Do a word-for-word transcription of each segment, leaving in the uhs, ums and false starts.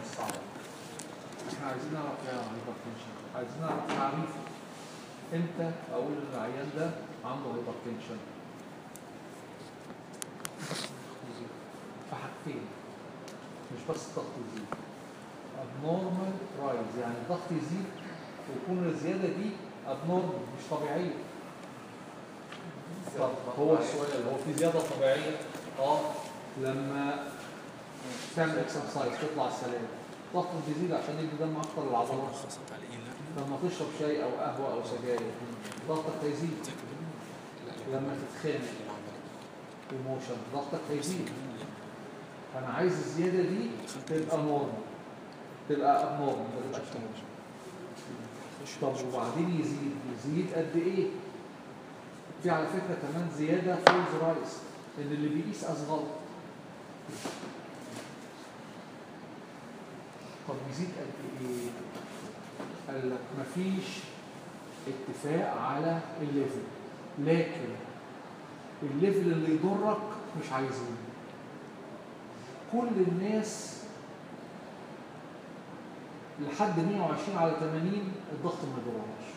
الصعبة. احنا عايزين نعرف ايه هايبرتنشن، عايزين نعرف تعريفه. امتى اقول ان العيان ده عنده هايبرتنشن؟ في حاجتين، مش بس الضغط يزيد. abnormal rise يعني الضغط يزيد ويكون الزيادة دي abnormal مش طبيعية. طب هو السؤال هو في زيادة طبيعية؟ اه لما تعمل اكسرسايز تطلع السلام ضغطك بيزيد عشان يدي دم اكتر للعضلات. لما تشرب شاي او قهوة او سجاير ضغطك هيزيد. لما تتخانق ايموشن ضغطك هيزيد. فانا عايز الزيادة دي تبقى نورمال، تبقى ابنورمال ما تبقاش نورمال. طب وبعدين يزيد يزيد قد ايه؟ في على فكرة كمان زيادة فولز رايس ان اللي بيقيس اصغر. طب يزيد قد ايه؟ قال لك مفيش اتفاق على الليفل، لكن الليفل اللي يضرك مش عايزينه. كل الناس لحد مية وعشرين على ثمانين الضغط ما يضرهاش.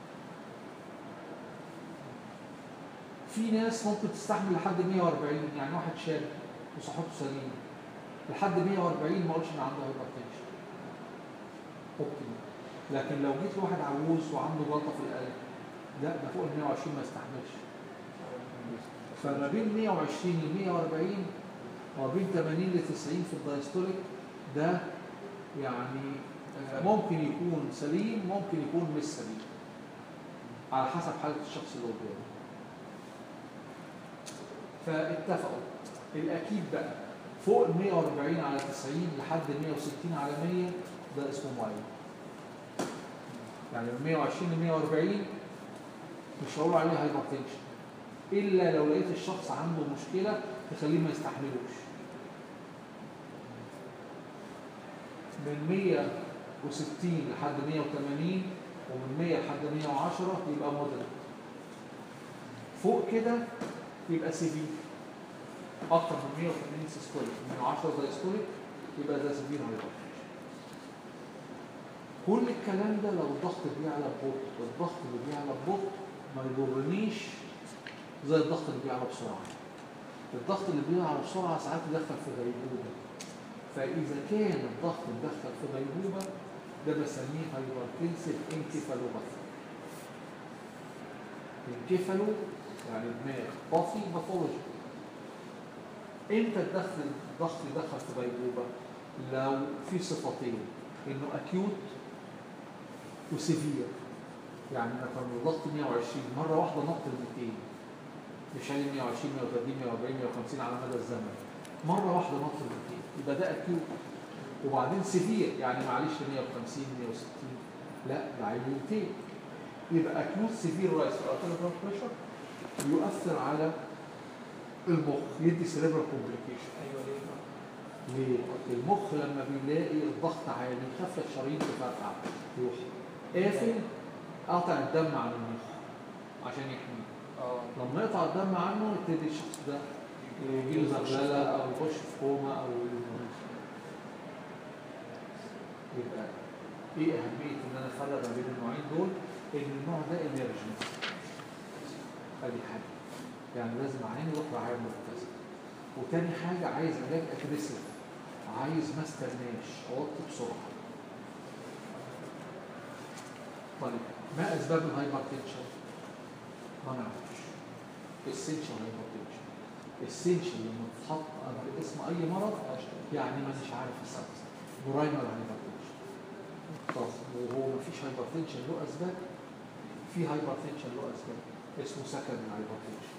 في ناس ممكن تستحمل لحد مية وأربعين، يعني واحد شاب وصحته سليمه لحد مية وأربعين ما قلتش ان عنده هايبرتنشن. اوكي. لكن لو جيت لواحد عجوز وعنده جلطه في القلب لا ده فوق ال مية وعشرين ما يستحملش. فما بين مية وعشرين ل مية وأربعين وما بين ثمانين ل تسعين في الدايستوليك ده يعني ممكن يكون سليم ممكن يكون مش سليم على حسب حالة الشخص اللي قدامه. فاتفقوا الأكيد بقى فوق ال مية وأربعين على تسعين لحد مية وستين على مية ده اسمه مايل. يعني من مية وعشرين ل مية وأربعين مش هقول عليه هايبرتنشن إلا لو لقيت الشخص عنده مشكلة تخليه ما يستحملوش. من مية وستين لحد مية وثمانين ومن مية لحد مية وعشرة يبقى مودرن. فوق كده يبقى سيفير. أكتر من مية وثمانين سيستوليك مية وعشرة دايستوليك يبقى ده سيفير هايبرتنشن. كل الكلام ده لو الضغط بيعلى ببطء، والضغط اللي بيعلى ببطء ما يضرنيش زي الضغط اللي بيعلى بسرعة. الضغط اللي بيعلى بسرعة ساعات يدخل في غيبوبة. فإذا كان الضغط مدخل في غيبوبة ده بسميه هايبرتنسيف انكيفالوباثي. انكيفالو يعني دماغ، باثي باثولوجي. امتى تدخل الضغط يدخل في غيبوبة؟ لو في صفتين انه اكيوت وسيفير. يعني مثلا الضغط مية وعشرين مرة واحدة نقط ال مئتين مش هي مية وعشرين مية وثلاثين مية وأربعين مية وخمسين على مدى الزمن، مرة واحدة نقط ال مئتين يبقى ده اكيوت. وبعدين سيفير يعني معلش مية وخمسين مية وستين لا ده عايز مئتين. يبقى اكيوت سيفير رايس في الارتيريال بريشر يؤثر على المخ يدي سيريبرال كومبليكيشن. ايوه ليه؟ ليه؟ المخ لما بيلاقي الضغط عالي خفة شرايين تفرقع يروح قافل قاطع الدم عن المخ عشان يحميه. اه لما يقطع الدم عنه يبتدي الشخص ده يجيله زغلله او يخش في كوما او يموت. يبقى ايه اهميه ان انا افرق ما بين النوعين دول؟ ان النوع ده انرجي. ادي حاجه يعني لازم عيني يروح رعايه مركزه. وتاني حاجه عايز علاج اجريسيف، عايز ما استناش اوطي بسرعه. طيب ما اسباب الهايبرتنشن؟ ما نعرفش. اسينشال هايبرتنشن اسينشال لما تتحط قبل اسم اي مرض يعني مانيش عارف السبب. برايمري هايبرتنشن. طب وهو ما فيش هايبرتنشن له اسباب؟ في هايبرتنشن له اسباب اسمه سكندري هايبرتنشن.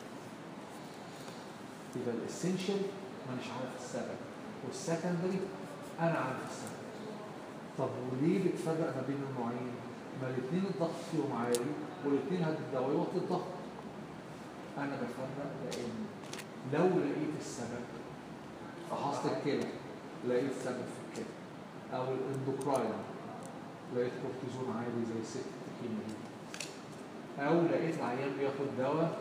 يبقى الاسينشال مانيش عارف السبب والسكندري انا عارف السبب. طب وليه بتفرق ما بين النوعين؟ ما الاثنين الضغط فيهم عالي والاثنين هتدوا يوطي الضغط. انا بفرق لان لو لقيت السبب فحصت الكلى لقيت سبب في الكلى او الاندوكراين لقيت كورتيزون عالي زي ست كيميائي او لقيت العيان بياخد دواء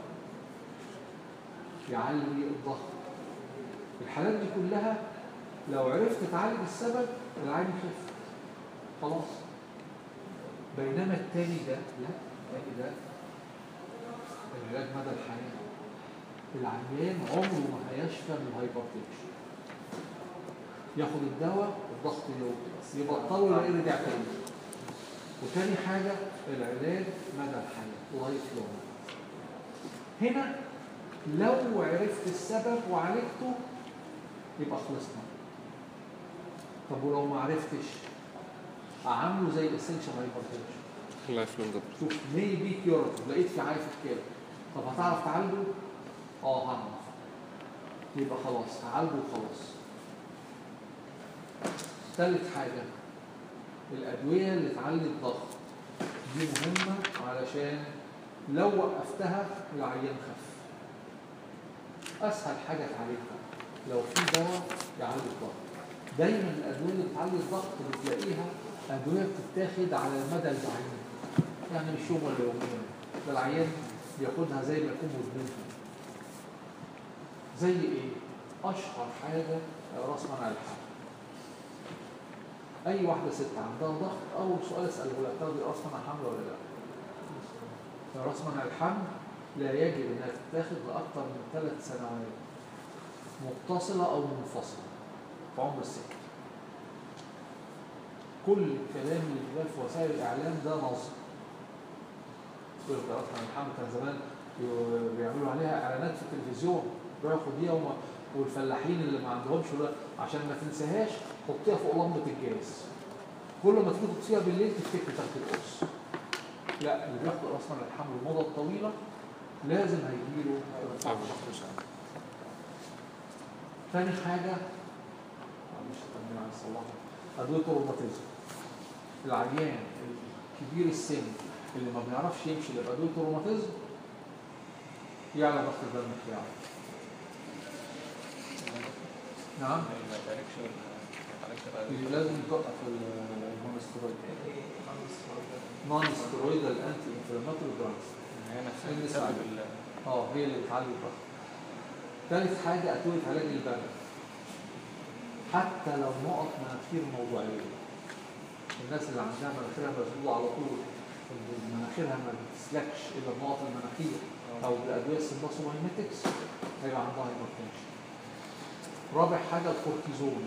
يعلي الضغط. الحالات دي كلها لو عرفت تعالج السبب العين يخف خلاص. بينما التاني ده لا، التاني ده العلاج مدى الحياه، العيان عمره ما هيشفى من الهايبرتنشن، ياخد الدواء الضغط يوطي يبطله يلاقيه رجع تاني. وتاني حاجه العلاج مدى الحياه لايف لونج. هنا لو عرفت السبب وعالجته يبقى خلصنا. طب ولو ما عرفتش اعمله زي الاسنشال هايبرتنشن لايف لونج. شوف ميبي كيورتيف، لقيت في عارف كده، طب هتعرف تعالجه؟ اه هعرف، يبقى خلاص هعالجه وخلاص. ثالث حاجه الادويه اللي تعلي الضغط دي مهمه، علشان لو وقفتها العيان خف. اسهل حاجه تعالجها لو في دواء يعلي الضغط. دايما الادويه اللي بتعلي الضغط بتلاقيها ادويه بتتاخد على المدى البعيد، يعني مش يوم ولا يومين، ده العيان بياخدها زي ما يكون مدمنها. زي ايه؟ اشهر حاجه راس منع الحمل. اي واحده ست عندها ضغط اول سؤال اساله لها تاخدي راس منع حمل ولا لا؟ راس منع الحمل لا يجب انها تتاخد لاكثر من ثلاث سنوات متصله او منفصله في عمر الست. كل الكلام اللي بيتقال في وسائل الاعلام ده نصب. كل راس منع الحمل كان زمان بيعملوا عليها اعلانات في التلفزيون، روحوا خديها وما والفلاحين اللي ما عندهمش عشان ما تنساهاش حطيها فوق لمبه الجاز، كل ما تيجي تطفيها بالليل تفتكر تحت القرص. لا، اللي بياخد راس منع الحمل المده الطويله لازم هيجيله ارتفاع ضغط. ثاني حاجه مش هتكلم عن الصلاحه، ادويه الروماتيزم. العيان الكبير السن اللي ما بيعرفش يمشي اللي بادويه الروماتيزم يعلى ضغط الدم بتاعه. نعم؟ لازم يتوقف الهونسترويد. نون ستيرويدال انتي انفلاماتوري دراجز. هي نفسها بتسبب ال اه هي اللي بتعلي الضغط. ثالث حاجه ادويه علاج البرد. حتى لو نقط مناخير موضوعيه. الناس اللي عندها مناخيرها مسدوده على طول مناخيرها ما بتسلكش الا بنقط المناخير او بالادويه السمباسومايميتكس هيبقى عندها هايبرتنشن. رابع حاجه الكورتيزون.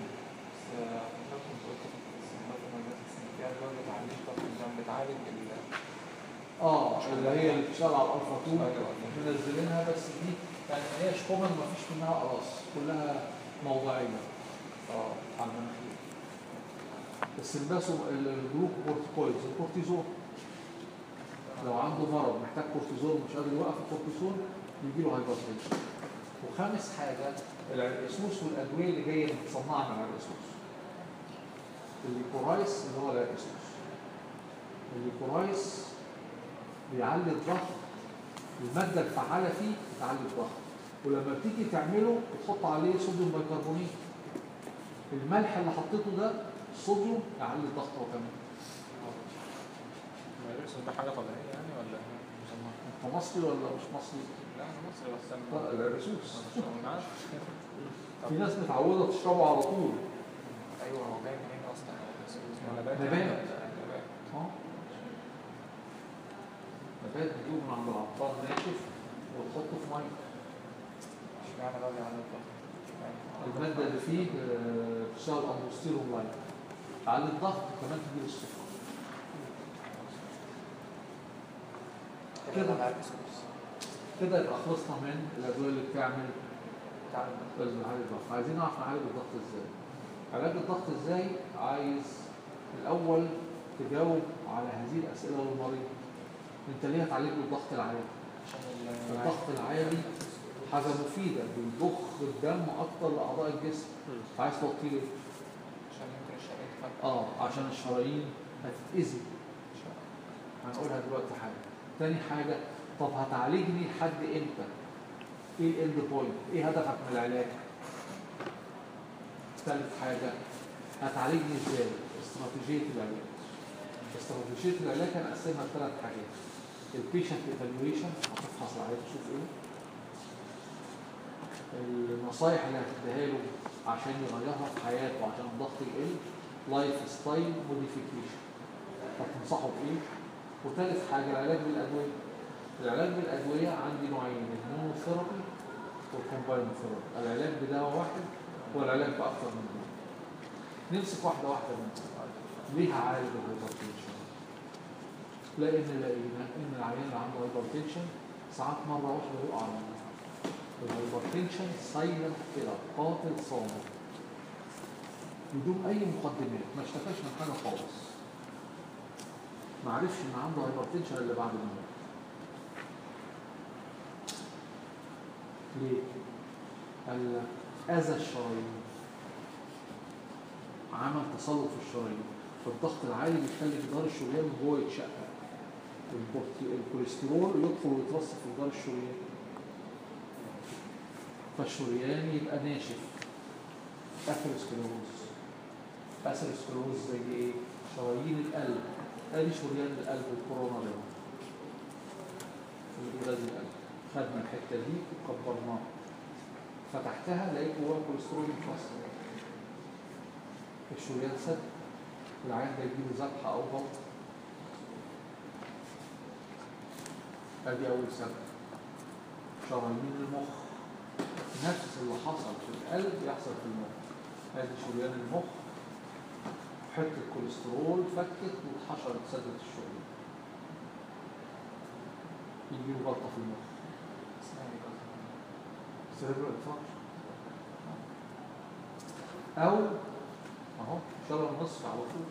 بتعالج اه اللي هي اللي بتشتغل على الالفا اتنين منزلينها، بس دي يعني ما هيش كومن، ما فيش منها قراص، كلها موضعيه اه على المناخير. السمباسو الجلوكورتيكويدز الكورتيزون لو عنده مرض محتاج كورتيزون ومش قادر يوقف الكورتيزون يجي له هايبرتنشن. وخامس حاجه العرقسوس والادويه اللي جايه متصنعه من العرقسوس. الليكورايس اللي هو العرقسوس. الليكورايس بيعلي الضغط، الماده الفعاله فيه بتعلي الضغط، ولما بتيجي تعمله بتحط عليه صوديوم بيكربونات. الملح اللي حطيته ده الصوديوم يعلي الضغط هو كمان. العرقسوس ده حاجه طبيعيه يعني ولا مصنعه؟ انت مصري ولا مش مصري؟ لا انا مصري بس انا العرقسوس انا عارف. في ناس متعوده تشربه على طول. ايوه هو جاي منين اصلا العرقسوس؟ نبات. نبات اه نبات بتجيبه من عند العطار ناشف وتحطه في ميه. اشمعنى بقى بيعلي الضغط؟ الماده اللي فيه بتشتغل اندوستيرون لاين تعلي الضغط كمان تجيب السكر. كده كده يبقى خلصنا من الادويه اللي بتعمل تعالج الضغط. عايزين نعرف نعالج الضغط ازاي. علاج الضغط ازاي؟ عايز الاول تجاوب على هذه الاسئله للمريض. انت ليه هتعالج له الضغط العالي؟ الضغط العالي حاجه مفيده بيضخ الدم اكتر لاعضاء الجسم. عايز توطيه ليه؟ عشان يمكن الشرايين تفك. اه عشان الشرايين هتتاذي. هنقولها دلوقتي حاجه. تاني حاجه طب هتعالجني لحد امتى؟ ايه الاند بوينت؟ ايه هدفك من العلاج؟ ثالث حاجه هتعالجني ازاي؟ استراتيجيه العلاج. استراتيجيه العلاج هنقسمها لثلاث حاجات. البيشنت ايفالويشن هتفحص العيان تشوف ايه. النصايح اللي هتديها له عشان يغيرها في حياته عشان الضغط يقل. لايف ستايل موديفيكيشن. هتنصحوا بايه؟ وثالث حاجه العلاج بالادويه. العلاج بالادويه عندي نوعين، المونوثيرابي والكومباين ثيرابي. العلاج بدواء واحد والعلاج باكثر من دواء. نمسك واحده واحده منهم. ليه هعالج الهايبرتنشن؟ لان لقينا ان العيان اللي عنده هايبرتنشن ساعات مره واحده يقع منه. الهايبرتنشن سايلنت كده، قاتل صامت بدون اي مقدمات، ما اشتكاش من حاجه خالص، ما عرفش ان عنده هايبرتنشن الا بعد ما مات. ليه؟ قال لك اذى الشرايين، عمل تصلب في الشرايين، فالضغط العالي بيخلي جدار الشريان جوه يتشقق، الكوليسترول يدخل ويترسب في جدار الشريان، فالشريان يبقى ناشف، اثيروسكليروز. اثيروسكليروز زي ايه؟ شرايين القلب، ادي شريان القلب الكورونا ده في غاز القلب، خدنا الحته دي وكبرناها، فتحتها لقيت جواها كوليسترول متوصل، الشريان سد، العيان ده يجيله ذبحه او غلط. ادي اول سبب. شرايين المخ، نفس اللي حصل في القلب يحصل في المخ. ادي شريان المخ، حته الكوليسترول فكت واتحشرت سدت الشريان، يجيله جلطه في المخ. سيريبرال انفاركشن. او اهو شلل النصف على طول.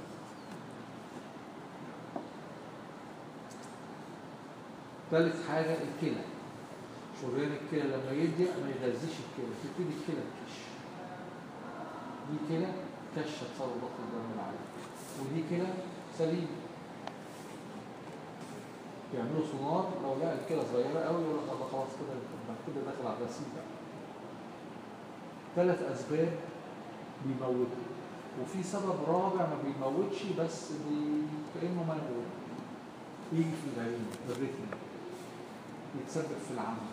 ثالث حاجه الكلى. شريان الكلى لما يضيق ما يغذيش الكلى، تبتدي الكلى تكش. دي كلى كشه بسبب ضغط الدم العالي، ودي كلى سليمه. يعملوا سونار لو لقى الكلى صغيره قوي يقول لك ده خلاص كده كده داخل على الغسيل بقى. ثلاث اسباب بيموتوا، وفي سبب رابع ما بيموتش بس بي... كانه ما يموت، يجي في العين الريتم، يتسبب في العمل.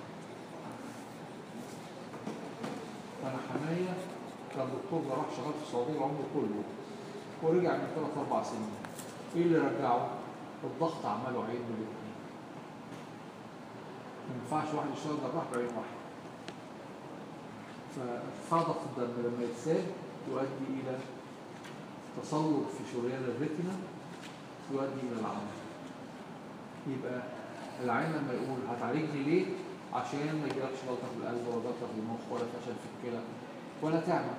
انا حمايه كان دكتور جراح شغال في السعوديه العمر كله، ورجع من ثلاث اربع سنين. ايه اللي رجعه؟ الضغط عمله عين بالاثنين. ما ينفعش واحد يشتغل جراح بعين واحده. فضغط الدم لما يتساب يؤدي الى تصلب في شريان الريتنا، يؤدي الى العمى. يبقى العين لما يقول هتعالجني ليه؟ عشان ما يجيلكش جلطه في القلب ولا جلطه في المخ ولا فشل في الكلى ولا تعمل.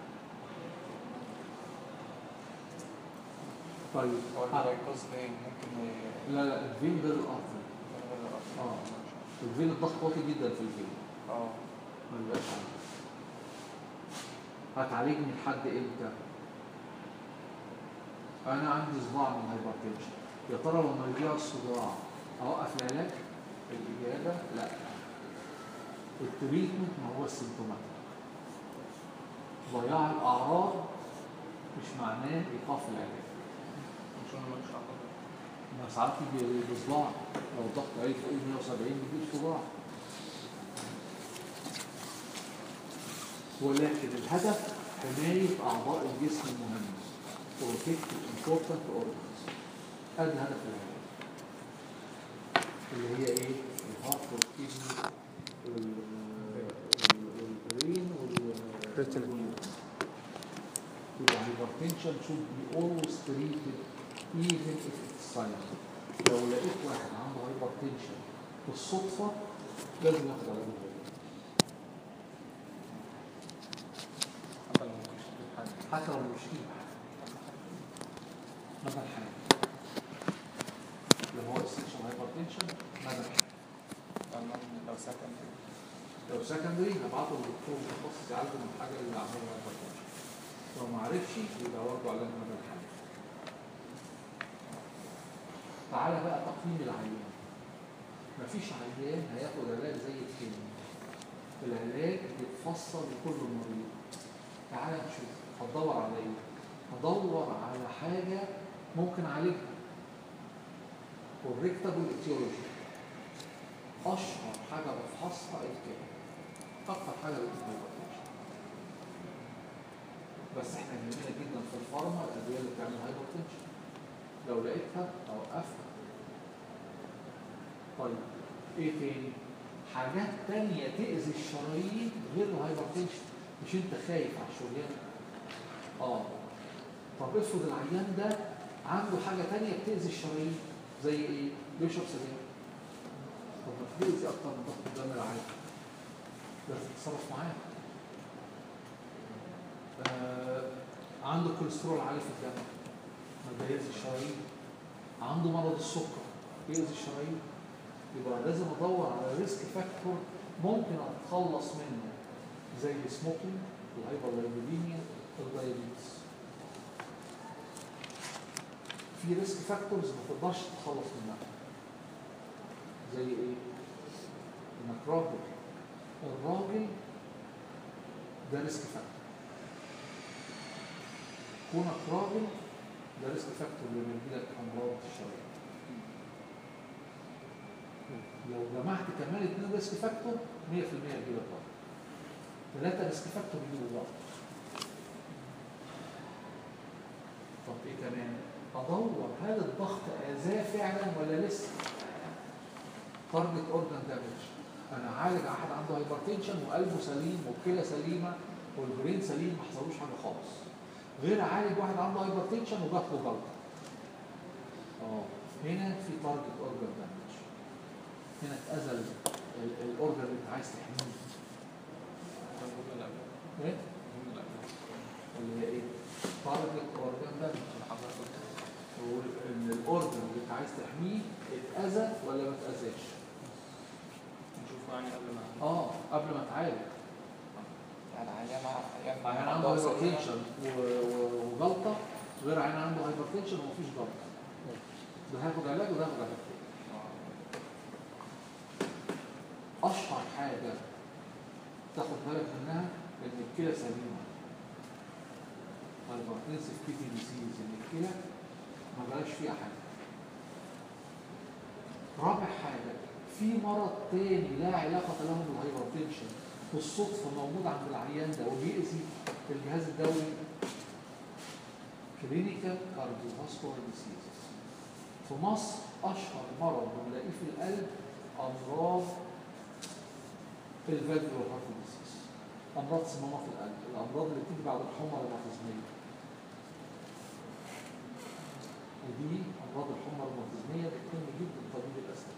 طيب هو الجلايكوز ده ممكن لا لا الفين غير الارض. اه الفين الضغط واطي جدا في الفين. اه ما يبقاش عندك. هتعالجني لحد امتى؟ انا عندي صداع من الهايبرتنشن، يا ترى لما يجي الصداع اوقف العلاج؟ الاجابه لا. التريتمنت ما هو السيمتوماتيك. ضياع الاعراض مش معناه ايقاف العلاج. مش انا ماليش علاقه. ما ساعات يجي بصداع، لو الضغط عالي فوق مية وسبعين بيجيب صداع. ولكن الهدف حمايه اعضاء الجسم المهمه. protect important organs. ادي هدف العلاج. اللي هي ايه؟ الهارت والكدني والبرين والريتنا. يبقى الهايبرتنشن should be always treated even if it's silent. لو لقيت واحد عنده هايبرتنشن بالصدفه لازم ياخد علاج. حتى لو مش في حاجه. حتى لو مش فيه مدى الحياه. لو هو استشعار هايبرتنشن مدى الحياه. لو سكن لو سكندري هبعته للدكتور متخصص يعالجه من الحاجه اللي عملها هايبرتنشن. لو ما عرفش يبقى برضه علاج مدى الحياه. تعالى بقى تقييم العيان. مفيش عيان هياخد علاج زي التاني. العلاج بيتفصل لكل مريض. تعالى نشوف هتدور على ايه؟ هدور على حاجه ممكن اعالجها. والريكتابل ايتيولوجي اشهر حاجه بفحصها الكلى. اكتر حاجه بتجيب بس احنا يهمنا جدا في الفارما الادويه اللي بتعمل هايبرتنشن، لو لقيتها اوقفها. طيب ايه تاني؟ حاجات تانية تأذي الشرايين غير الهايبرتنشن. مش انت خايف على الشريان؟ اه طب افرض العيان ده عنده حاجة تانية بتأذي الشرايين زي ايه؟ بيشرب سجاير. طب ما تأذي اكتر من ضغط الدم العالي، لازم تتصرف معاه. آه عنده كوليسترول عالي في الدم، ما بيأذي الشرايين. عنده مرض السكر بيأذي الشرايين. يبقى لازم ادور على ريسك فاكتور ممكن اتخلص منه زي السموكينج، الهايبرلايبيديميا، الدايابيتس. في ريسك فاكتورز ما تقدرش تتخلص منها زي ايه؟ انك راجل. الراجل ده ريسك فاكتور. كونك راجل ده ريسك فاكتور لما يجيلك امراض الشرايين. لو جمعت كمان اتنين ريسك فاكتور مية في المية يجيلك ضغط. ثلاثة ريسك فاكتور يجيلك ضغط. طب ايه كمان؟ ادور هل الضغط اذاه فعلا ولا لسه؟ تارجت اورجان دامج. انا عالج واحد عنده هايبرتنشن وقلبه سليم والكلى سليمه والبرين سليم، ما حصلوش حاجه خالص. غير عالج واحد عنده هايبرتنشن وجات له جلطه. اه هنا في تارجت اورجان دامج. هنا اتأذى الاورجان اللي انت عايز تحميه. ايه؟ اللي هي ايه؟ تارجت اورجان دامج. ان الاورجان اللي انت عايز تحميه اتأذى ولا ما اتأذاش؟ نشوفه يعني قبل ما اه قبل ما تعالج. يعني عيان مع عيان عنده هايبرتنشن وجلطه غير عيان عنده هايبرتنشن ومفيش جلطه. ده هياخد علاج وده هياخد علاج تاني. اشهر حاجه تاخد بالك منها ان الكلى سليمه. هايبرتنسيف كيدني ديزيز، ان الكلى ما بلاش فيها حاجه. رابع حاجه في مرض تاني لا علاقه له بالهايبرتنشن بالصدفه موجود عند العيان ده وبيأذي الجهاز الدوري. كلينيكال كارديوفاسكولار ديزيز. في مصر اشهر مرض بنلاقيه في القلب امراض الفالفولار هارت ديزيز، امراض صمامات القلب، الامراض اللي بتيجي بعد الحمى الروماتيزميه. ودي امراض الحمى الروماتيزميه بتهم جدا طبيب الاسنان.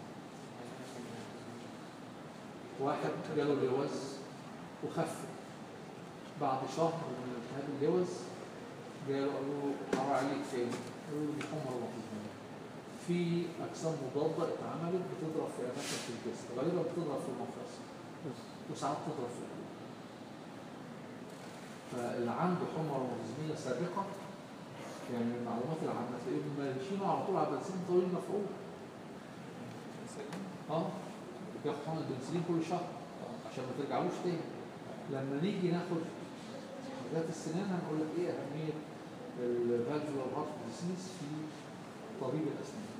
واحد جاله اللوز وخف، بعد شهر من التهاب اللوز جاله قالوا له حرام عليك تاني، قالوا له دي حمى روماتيزميه. في اجسام مضاده اتعملت بتضرب في اماكن في الجسم، غالبا بتضرب في المفاصل وساعات تضرب في القلب. فاللي عنده حمى روماتيزميه سابقه يعني من المعلومات العامه تلاقيهم ماشيين على طول على بنسلين طويل مفعول. اه بياخد حقن البنسلين كل شهر عشان ما ترجعلوش تاني. لما نيجي ناخد حاجات السنان هنقول لك ايه اهميه الفالفولار هارت ديزيز في طبيب الاسنان.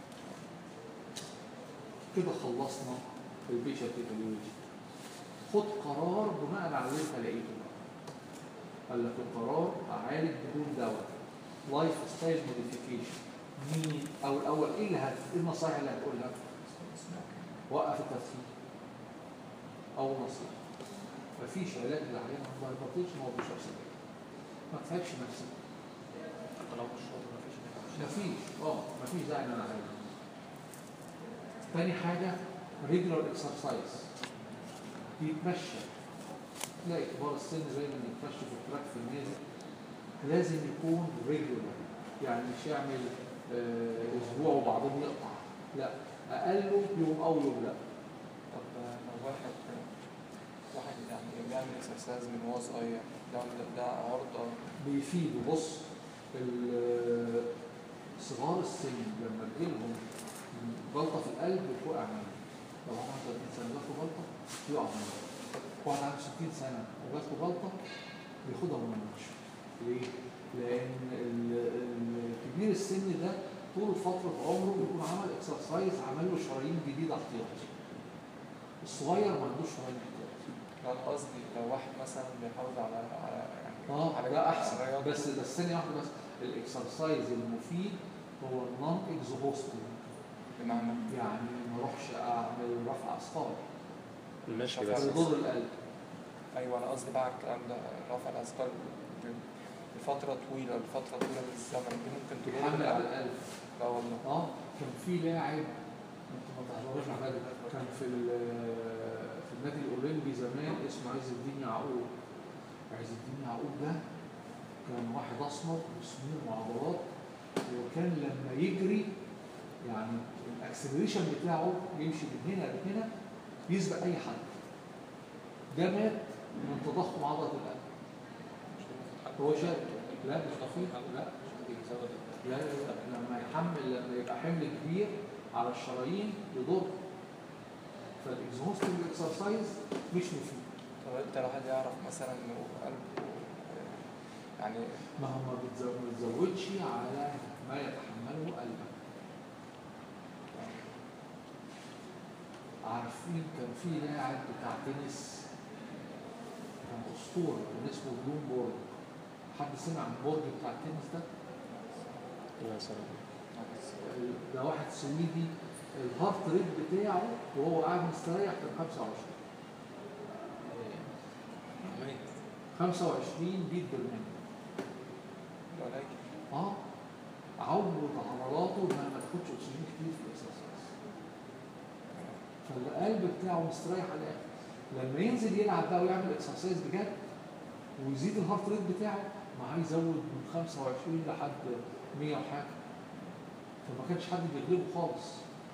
كده خلصنا البيشنت ايفالويشن. خد قرار بناء على اللي انت لقيته. قال لك القرار اعالج بدون دواء، لايف ستايل موديفيكيشن. مين او الاول ايه اللي هت ايه النصائح اللي هتقولها؟ وقف التدخين. اول نصيحه مفيش علاج للعيان عنده هايبرتنشن وهو بيشرب سجاير. ما تتعبش نفسك. حتى لو الشرب مفيش مفيش اه مفيش داعي ان انا اعالج. تاني حاجه ريجولار اكسرسايز، يتمشى. تلاقي كبار السن دايما يتمشوا في التراك في النادي. لازم يكون ريجولار، يعني مش يعمل آه اسبوع وبعدين يقطع، لا اقله يوم او يوم لا. طب لو واحد واحد يعني بيعمل اكسرسايز من وهو صغير ده ده عرضه بيفيده. بص صغار السن لما تجيلهم جلطه في القلب بتوقع منه. لو واحد عنده ثلاثين سنه جات له جلطه يقع منه. واحد عنده ستين سنه وجات له جلطه بياخدها وما يموتش. ليه؟ لان الكبير السن ده طول فتره عمره بيكون عمل اكسرسايز، عمل له شرايين جديده احتياطي. الصغير ما عندوش شرايين احتياطي. يعني قصدي لو واحد مثلا بيحافظ على على يعني اه على ده احسن. الرياضة. بس بس ثانيه واحده بس، الاكسرسايز المفيد هو النون اكزوهوستيف، بمعنى يعني ما اروحش اعمل رفع اثقال المشي بس. يضر القلب. ايوه انا قصدي بقى على الكلام ده، رفع الاثقال لفتره طويله لفتره طويله من الزمن دي ممكن تضر بيحمل على القلب. القلب. لا والله. اه كان في لاعب، انت ما تعرفوش حاجه، كان في في النادي الاولمبي زمان اسمه عز الدين يعقوب. عز الدين يعقوب ده كان واحد اسمر وسمين وعضلات، وكان لما يجري يعني الاكسلريشن بتاعه يمشي من هنا لهنا يسبق اي حد. ده مات من تضخم عضله القلب. هو شاب، لا مش خفيف، لا لا لا لا لما يحمل، لما يبقى حمل كبير على الشرايين يضر. فالاكزوستيف اكسرسايز مش مفيد. طب انت الواحد يعرف مثلا انه قلبه يعني ما هو ما بتزودش على ما يتحمله قلبك. عارفين كان في لاعب بتاع تنس كان اسطوره كان اسمه بلومبورج. حد سمع عن بورج بتاع التنس ده؟ لا سلام. ده واحد سويدي، الهارت ريت بتاعه وهو قاعد مستريح كان خمسة وعشرين خمسة وعشرين بيت بالمية. ولكن اه عود عضلاته انها ما تاخدش اكسجين كتير في الاكسرسايز، فالقلب بتاعه مستريح على الاخر. لما ينزل يلعب بقى ويعمل اكسرسايز بجد ويزيد الهارت ريت بتاعه، معاه يزود من خمسة وعشرين لحد مية وحاجه، فما كانش حد بيغلبه خالص.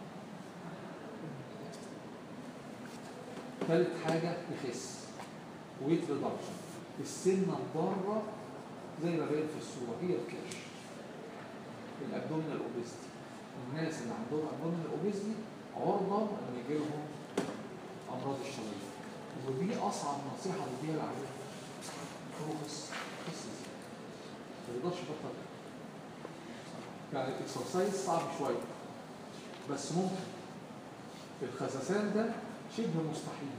ثالث حاجه يخس، ويت ريدكشن. السنه الضاره زي ما باين في الصوره هي الكرش، الابدومينال اوبيستي. الناس اللي عندهم ابدومينال اوبيستي عرضه ان يجي لهم امراض الشرايين، ودي اصعب نصيحه بديها للعيال. هو خس خس ما يقدرش يبطل. يعني الاكسرسايز صعب شويه بس ممكن. الخسسان ده شبه مستحيل.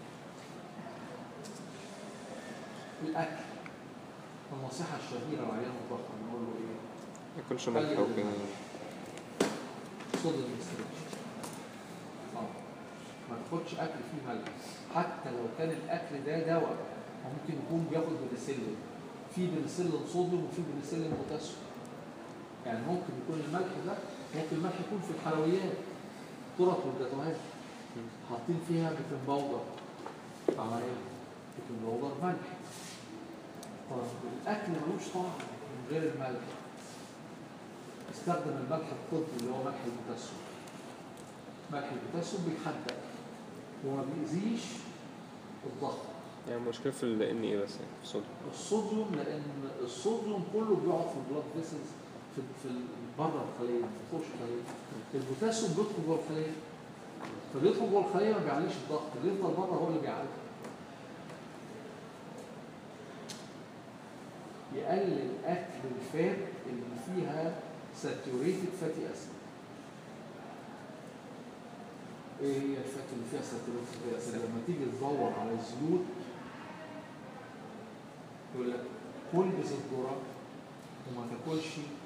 الاكل، النصيحه الشهيره للعيان الضخم نقول له ايه؟ ما ياكلش ملح وكده. صوديوم ستريتش. اه ما تاخدش اكل فيه ملح، حتى لو كان الاكل ده دواء. ممكن يكون بياخد بنسلين، في بنسلين صوديوم وفي بنسلين بوتاسيوم. يعني ممكن يكون الملح ده، ممكن الملح يكون في الحلويات، ترط والجاتوهات حاطين فيها بيكنج باودر، عمليه بيكنج باودر ملح. طب الاكل ملوش طعم من غير الملح. استخدم الملح الطبي اللي هو ملح البوتاسيوم. ملح البوتاسيوم بيحدق وما بيأذيش الضغط. يعني المشكلة في ال إن إيه بس يعني في الصوديوم. الصوديوم لأن الصوديوم كله بيقعد في البلاد فيسلز في في بره الخلية، ما بيدخلش الخلية. البوتاسيوم بيدخل جوه الخلية، فبيدخل جوه الخلية ما بيعليش الضغط، اللي يفضل بره هو اللي بيعلي. يقلل أكل الفات اللي فيها ساتوريتد فاتي أسيد. ايه هي الفات اللي فيها ساتوريتد فاتي أسيد؟ لما تيجي تدور على الزيوت يقول لك كل بزيت ذرة وما تاكلش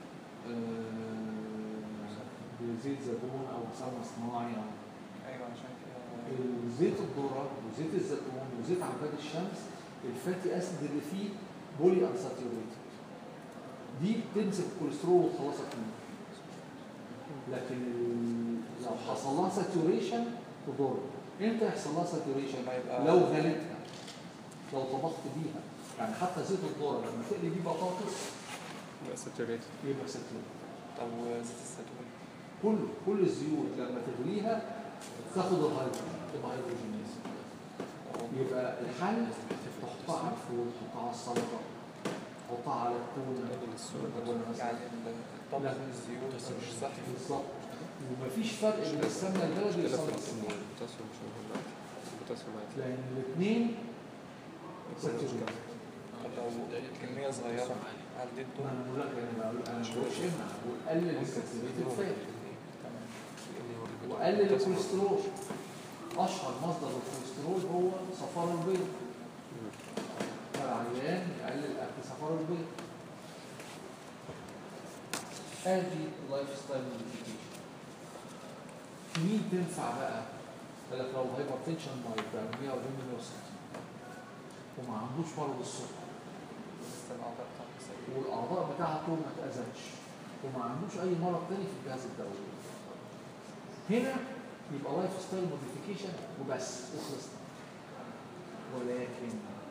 بزيت زيتون او سمنه صناعي. ايوه عشان كده زيت الذره وزيت الزيتون وزيت عباد الشمس الفاتي اسيد اللي فيه بولي انساتيوريتد، دي بتمسك الكوليسترول وتخلصك منه. لكن لو حصل لها ساتوريشن تضر. امتى يحصل لها ساتوريشن؟ لو غليتها، لو طبخت بيها. يعني حتى زيت الذره لما تقلي بيه بطاطس يبقى ساتوريتد. يبقى ساتوريتد. طب وزيت الزيتون كل كل الزيوت لما تغليها تاخد الهيدروجين تبقى هيدروجينيز. يبقى الحل تحطها على الفول، تحطها على السلطه، تحطها على التونه. يعني الطبخ بالزيوت مش صحي بالظبط. ومفيش فرق بين السمنه البلدي والسمنه الصناعيه. البوتاسيوم مش مهم. البوتاسيوم عادي. لان الاثنين ساتوريتد. طب لو كميه صغيره هل دي ما انا بقول لك انا بقول انا مش امنع، وقلل الساتوريتد فات وقلل الكوليسترول. اشهر مصدر الكوليسترول هو صفار البيض. فالعيان العيان يقلل اكل سفر البيض. ادي لايف ستايل موديفيكيشن. مين تنفع بقى؟ قال لك لو هايبرتنشن مايل بقى مية وأربعين مية وستين وما عندوش مرض السكر لسه الأعضاء بتاعته سيئة. والاعضاء بتاعته ما اتاذتش وما عندوش اي مرض تاني في الجهاز الدوري، هنا يبقى لايف ستايل موديفيكيشن وبس وخلصنا. ولكن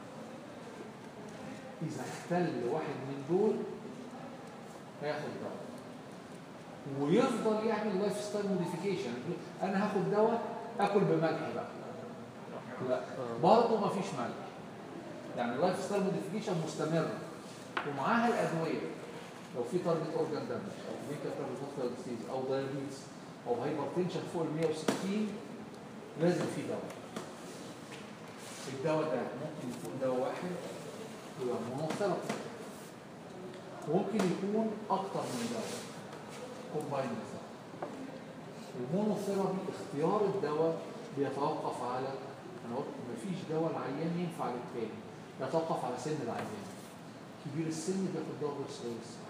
اذا اختل واحد من دول هياخد دواء ويفضل يعمل لايف ستايل موديفيكيشن. انا هاخد دواء اكل بملح بقى، لا برضه ما فيش ملح. يعني اللايف ستايل موديفيكيشن مستمره ومعاها الادويه. لو في تارجت اورجان دامج او ميكا تارجت ديزيز او دايابيتس او هايبرتنشن فوق ال مية وستين لازم في دواء. الدواء ده ممكن يكون دواء واحد يبقى مونوثيرابي، ممكن يكون اكتر من دواء كومبايند. المونوثيرابي اختيار الدواء بيتوقف على، انا قلت مفيش دواء العيان ينفع للتاني، يتوقف على سن العيان. كبير السن بياخد دواء غير صغير السن.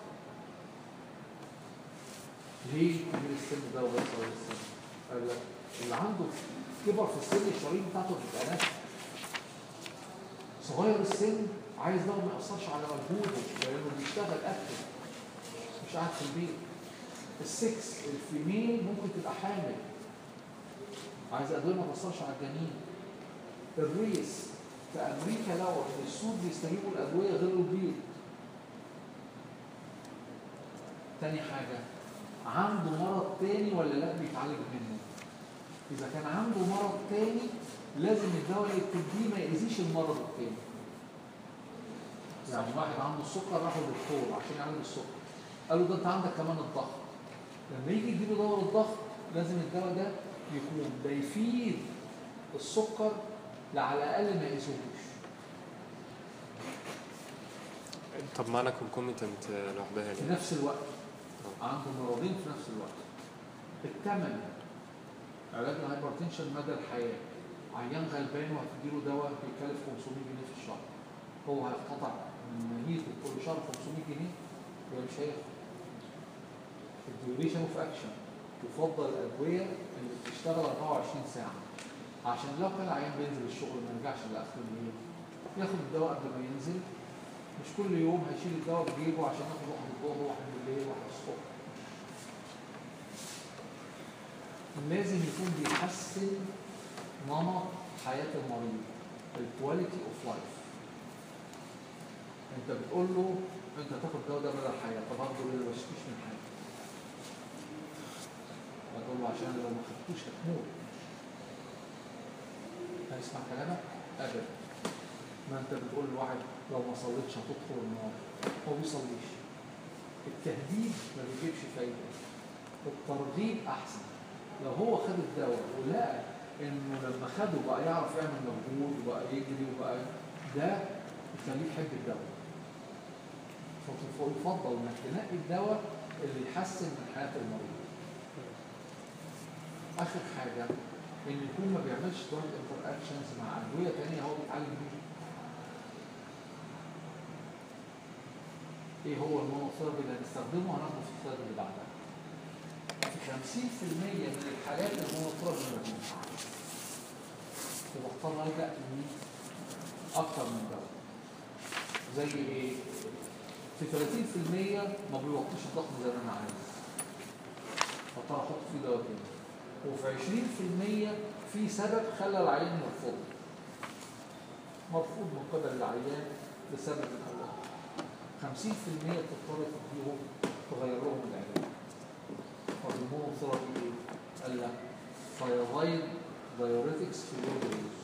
ليه كبير السن دواء غير صغير السن؟ قال لك اللي عنده كبر في السن الشرايين بتاعته بتبقى ناشفه. صغير السن عايز دواء ما يأثرش على مجهوده لانه بيشتغل اكتف مش قاعد في البيت. السكس الفيميل ممكن تبقى حامل عايز ادويه ما تاثرش على الجنين. الريس في امريكا لو السود بيستجيبوا الادويه غير البيض. تاني حاجه عنده مرض تاني ولا لا بيتعالج منه. اذا كان عنده مرض تاني لازم الدواء اللي بتديه ما يأذيش المرض التاني. يعني واحد عنده السكر راح للدكتور عشان يعالج السكر، قال له ده انت عندك كمان الضغط. لما يجي يديله دواء الضغط لازم الدواء ده يكون بيفيد السكر على الاقل ما يأذوش. طب معنى كونكوميتنت لوحدها في ليه؟ نفس الوقت عنده مرضين في نفس الوقت. الثمن علاج الهايبرتنشن مدى الحياه، عيان غلبان وهتديله دواء بيكلف خمسمية جنيه في الشهر، هو هيقتطع من مهيته كل شهر خمسمية جنيه ولا مش هياخد. الديوريشن اوف اكشن يفضل الادويه اللي بتشتغل أربعة وعشرين ساعه عشان لو كان العيان بينزل الشغل ما يرجعش لاخر الليل ياخد الدواء قبل ما ينزل. مش كل يوم هيشيل الدواء في جيبه عشان ياخد واحد الظهر وواحد بالليل وواحد الصبح. لازم يكون بيحسن نمط حياه المريض، الكواليتي اوف لايف. انت بتقول له انت تاخد الدواء ده مدى الحياه، طب برضه ليه ما تشتكيش من حاجه؟ هتقول له عشان لو ما خدتوش هتموت. هيسمع كلامك؟ ابدا. ما انت بتقول لواحد لو ما صليتش هتدخل النار، هو ما بيصليش. التهديد ما بيجيبش فايده، الترغيب احسن. لو هو خد الدواء ولقى انه لما خده بقى يعرف يعمل مجهود وبقى يجري وبقى ده يخليه يحب الدواء. فيفضل انك تنقي الدواء اللي يحسن من حياه المريض. اخر حاجه ان يكون ما بيعملش دراج انتر اكشنز مع ادويه ثانيه هو بيتعالج بيها. ايه هو المونوثيرابي اللي هنستخدمه؟ هناخده في السلايد اللي بعدها. في خمسين في المية من الحالات المونوثيرابي ما بينفعش، وبختار الجا لمين؟ اكتر من دواء. زي ايه؟ في ثلاثين في المية ما بيوطيش الضغط زي ما انا عايز، فاضطر احط فيه دواء تاني. وفي عشرين في المية في سبب خلى العيان مرفوض مرفوض من قبل العيان لسبب الاول. خمسين في المية بتضطر تديهم تغير لهم العلاج. طب المونوثيرابي ايه؟ قال لك ثايرويد دايوريتكس في اليوم.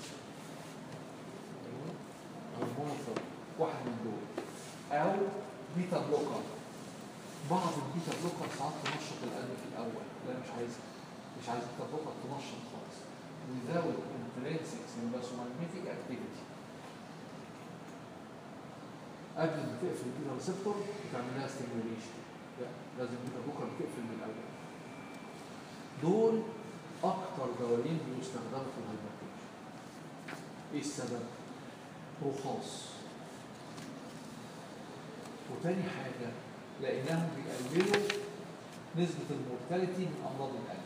المونوثيرابي واحد من دول، او بيتا بلوكر. بعض البيتا بلوكر ساعات تنشط القلب في الاول، لا مش عايزها، مش عايز بيتا بلوكر تنشط خالص. without intrinsic sympathomagnetic activity. قبل ما تقفل البيتا ريسبتور بتعمل لها ستيميوليشن، لازم البيتا بلوكر تقفل من الاول. دول اكتر دوايين بيستخدموا في الهايبرتنشن. ايه السبب؟ رخاص. وتاني حاجه لانهم بيقللوا نسبه المورتاليتي من امراض القلب.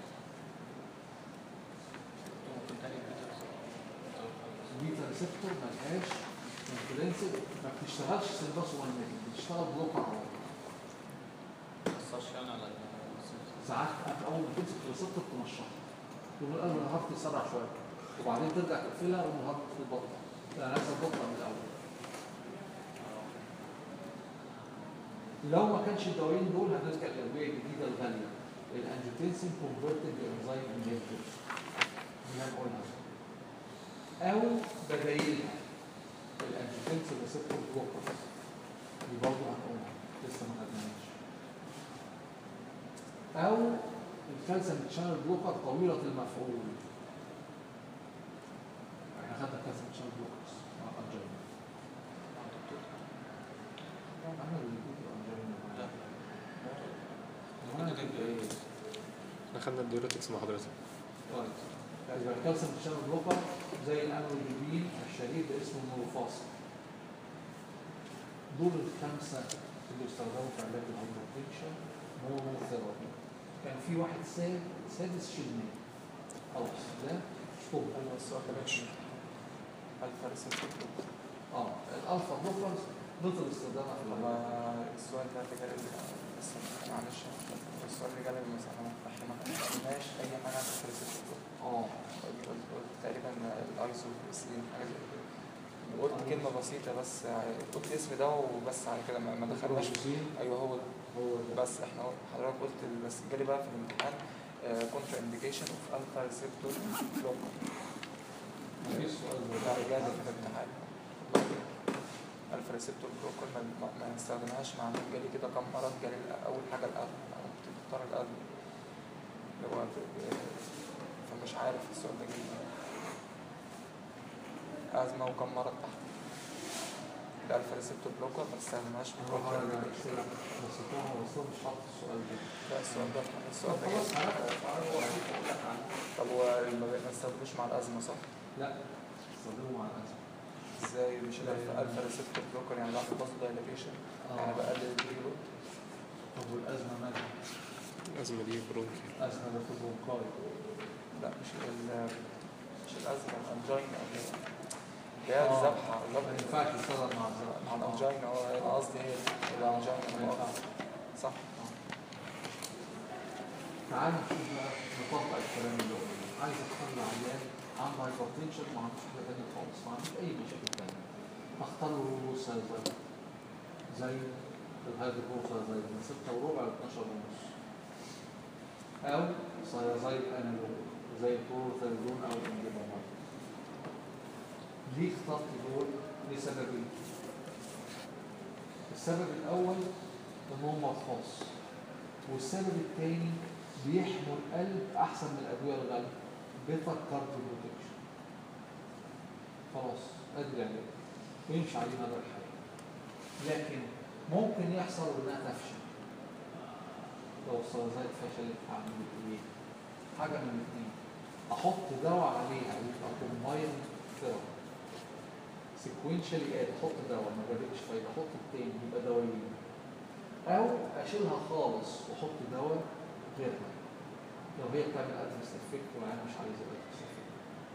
ممكن تاني البيتا ريسبتور ملهاش انفلونسد، ما بتشتغلش سيمباس ومانيتيك، بتشتغل بلوكر على طول. ما تأثرش يعني على ال- ساعات اول ما تمسك الريسبتور تنشطها تقول له القلب الهارت يسرع شويه وبعدين ترجع تقفلها والهارت تبطل. لا لازم تبطل من الاول. لو ما كانش الدوايين دول هنلجا للادويه الجديده الغاليه الانجيوتنسين كونفرتد انزايم انهبيتورز دي هنقولها، او بدايلها الانجيوتنسين ريسبتور بلوكرز دي برضه هنقولها لسه ما خدناهاش، او الكالسيوم شانل بلوكر طويله المفعول. احنا خدنا الكالسيوم شانل بلوكرز مع الانجينا. مع الدكتور. انا اللي بيجي انجينا لا. وانا كنت ايه؟ احنا خدنا الديوريتكس مع حضرتك. طيب يبقى الكالسيوم شانل بلوكر زي الانوليبين الشهير ده اسمه نوروفاسل. دول الخمسه اللي بيستخدموا في علاج الهايبرتنشن مونوثيرابي. كان في واحد ساد سادس شلناه خلاص ده ستوب. ايوه السؤال ده ماشي. الفا ريسبتور. اه الالفا بلوكرز بطل استخدامها في طب العلاج. السؤال ده اللي جالي بس معلش السؤال اللي جالي بس احنا احنا ما خدناش اي حاجه عن الفا ريسبتور. اه قلت قلت تقريبا الايزو سلين حاجه زي كده. وقلت كلمه بسيطه بس قلت الاسم ده وبس على كده ما ما دخلناش. ايوه هو ده. هو ده. بس احنا حضرتك قلت بس جالي بقى في الامتحان كونترا انديكيشن اوف الفا ريسبتور بلوكر. مفيش سؤال لا جالي في الامتحان الفا ريسبتور بلوكر ما, ما, ما نستخدمهاش مع مين. جالي كده كم مرض. جالي اول حاجه القلب انا كنت بختار القلب اللي هو فمش عارف السؤال ده جالي ازمه وكم مرض تحت الالفا ريسبتور بلوكر ما نستخدمهاش في هو الكونترا حاجه انديكيشن. بس طبعا بس هو مش حاطط السؤال ده. لا السؤال ده السؤال ده خلاص جالي. عارف عارف هو اكيد هقول لك عنه. طب هو ما ما نستخدموش مع الازمه صح؟ لا استخدمه مع الاسف. ازاي مش الالفا الفا ريسبتور بلوكر يعني بعمل بوست دايليتيشن يعني بقلل البريلو. طب والازمه مالها؟ الأزمة دي برونكي. ازمه ده في البرونكاي. لا مش ال مش الازمه الانجينا اللي هي الذبحه ما ينفعش يشتغل مع الزرع. مع الانجينا هو انا قصدي هي الانجينا ما ينفعش. صح. تعال نشوف بقى نطبق الكلام اللي قلناه. عايز اختار عيان عنده هايبرتنشن ما عندوش حاجه ثانيه خالص، ما عندوش اي مشاكل ثانيه. اختار له سايزايد زي الهيدروفوسا زي من ستة وربع ل اتناشر ونص. او سايزايد انالوج زي البروثايرون او الانديبامات. ليه اخترت دول؟ لسببين. السبب الاول ان هم خاص، والسبب الثاني بيحموا القلب احسن من الادويه الغاليه. بيتر كارديو بروتكشن. خلاص ادي العلاج ويمشي عليه مدى الحياه. لكن ممكن يحصل انها تفشل. لو السرطان فشلت هعمل ايه؟ حاجه من الاثنين. احط دواء عليها يبقى كومباين ثيرابي. سيكوينشالي ايه؟ احط دواء ما جابتش فايده احط الثاني يبقى دوايين. او اشيلها خالص واحط دواء غيرها. لو هي بتعمل ادرس افكت وانا مش عايز ادرس افكت.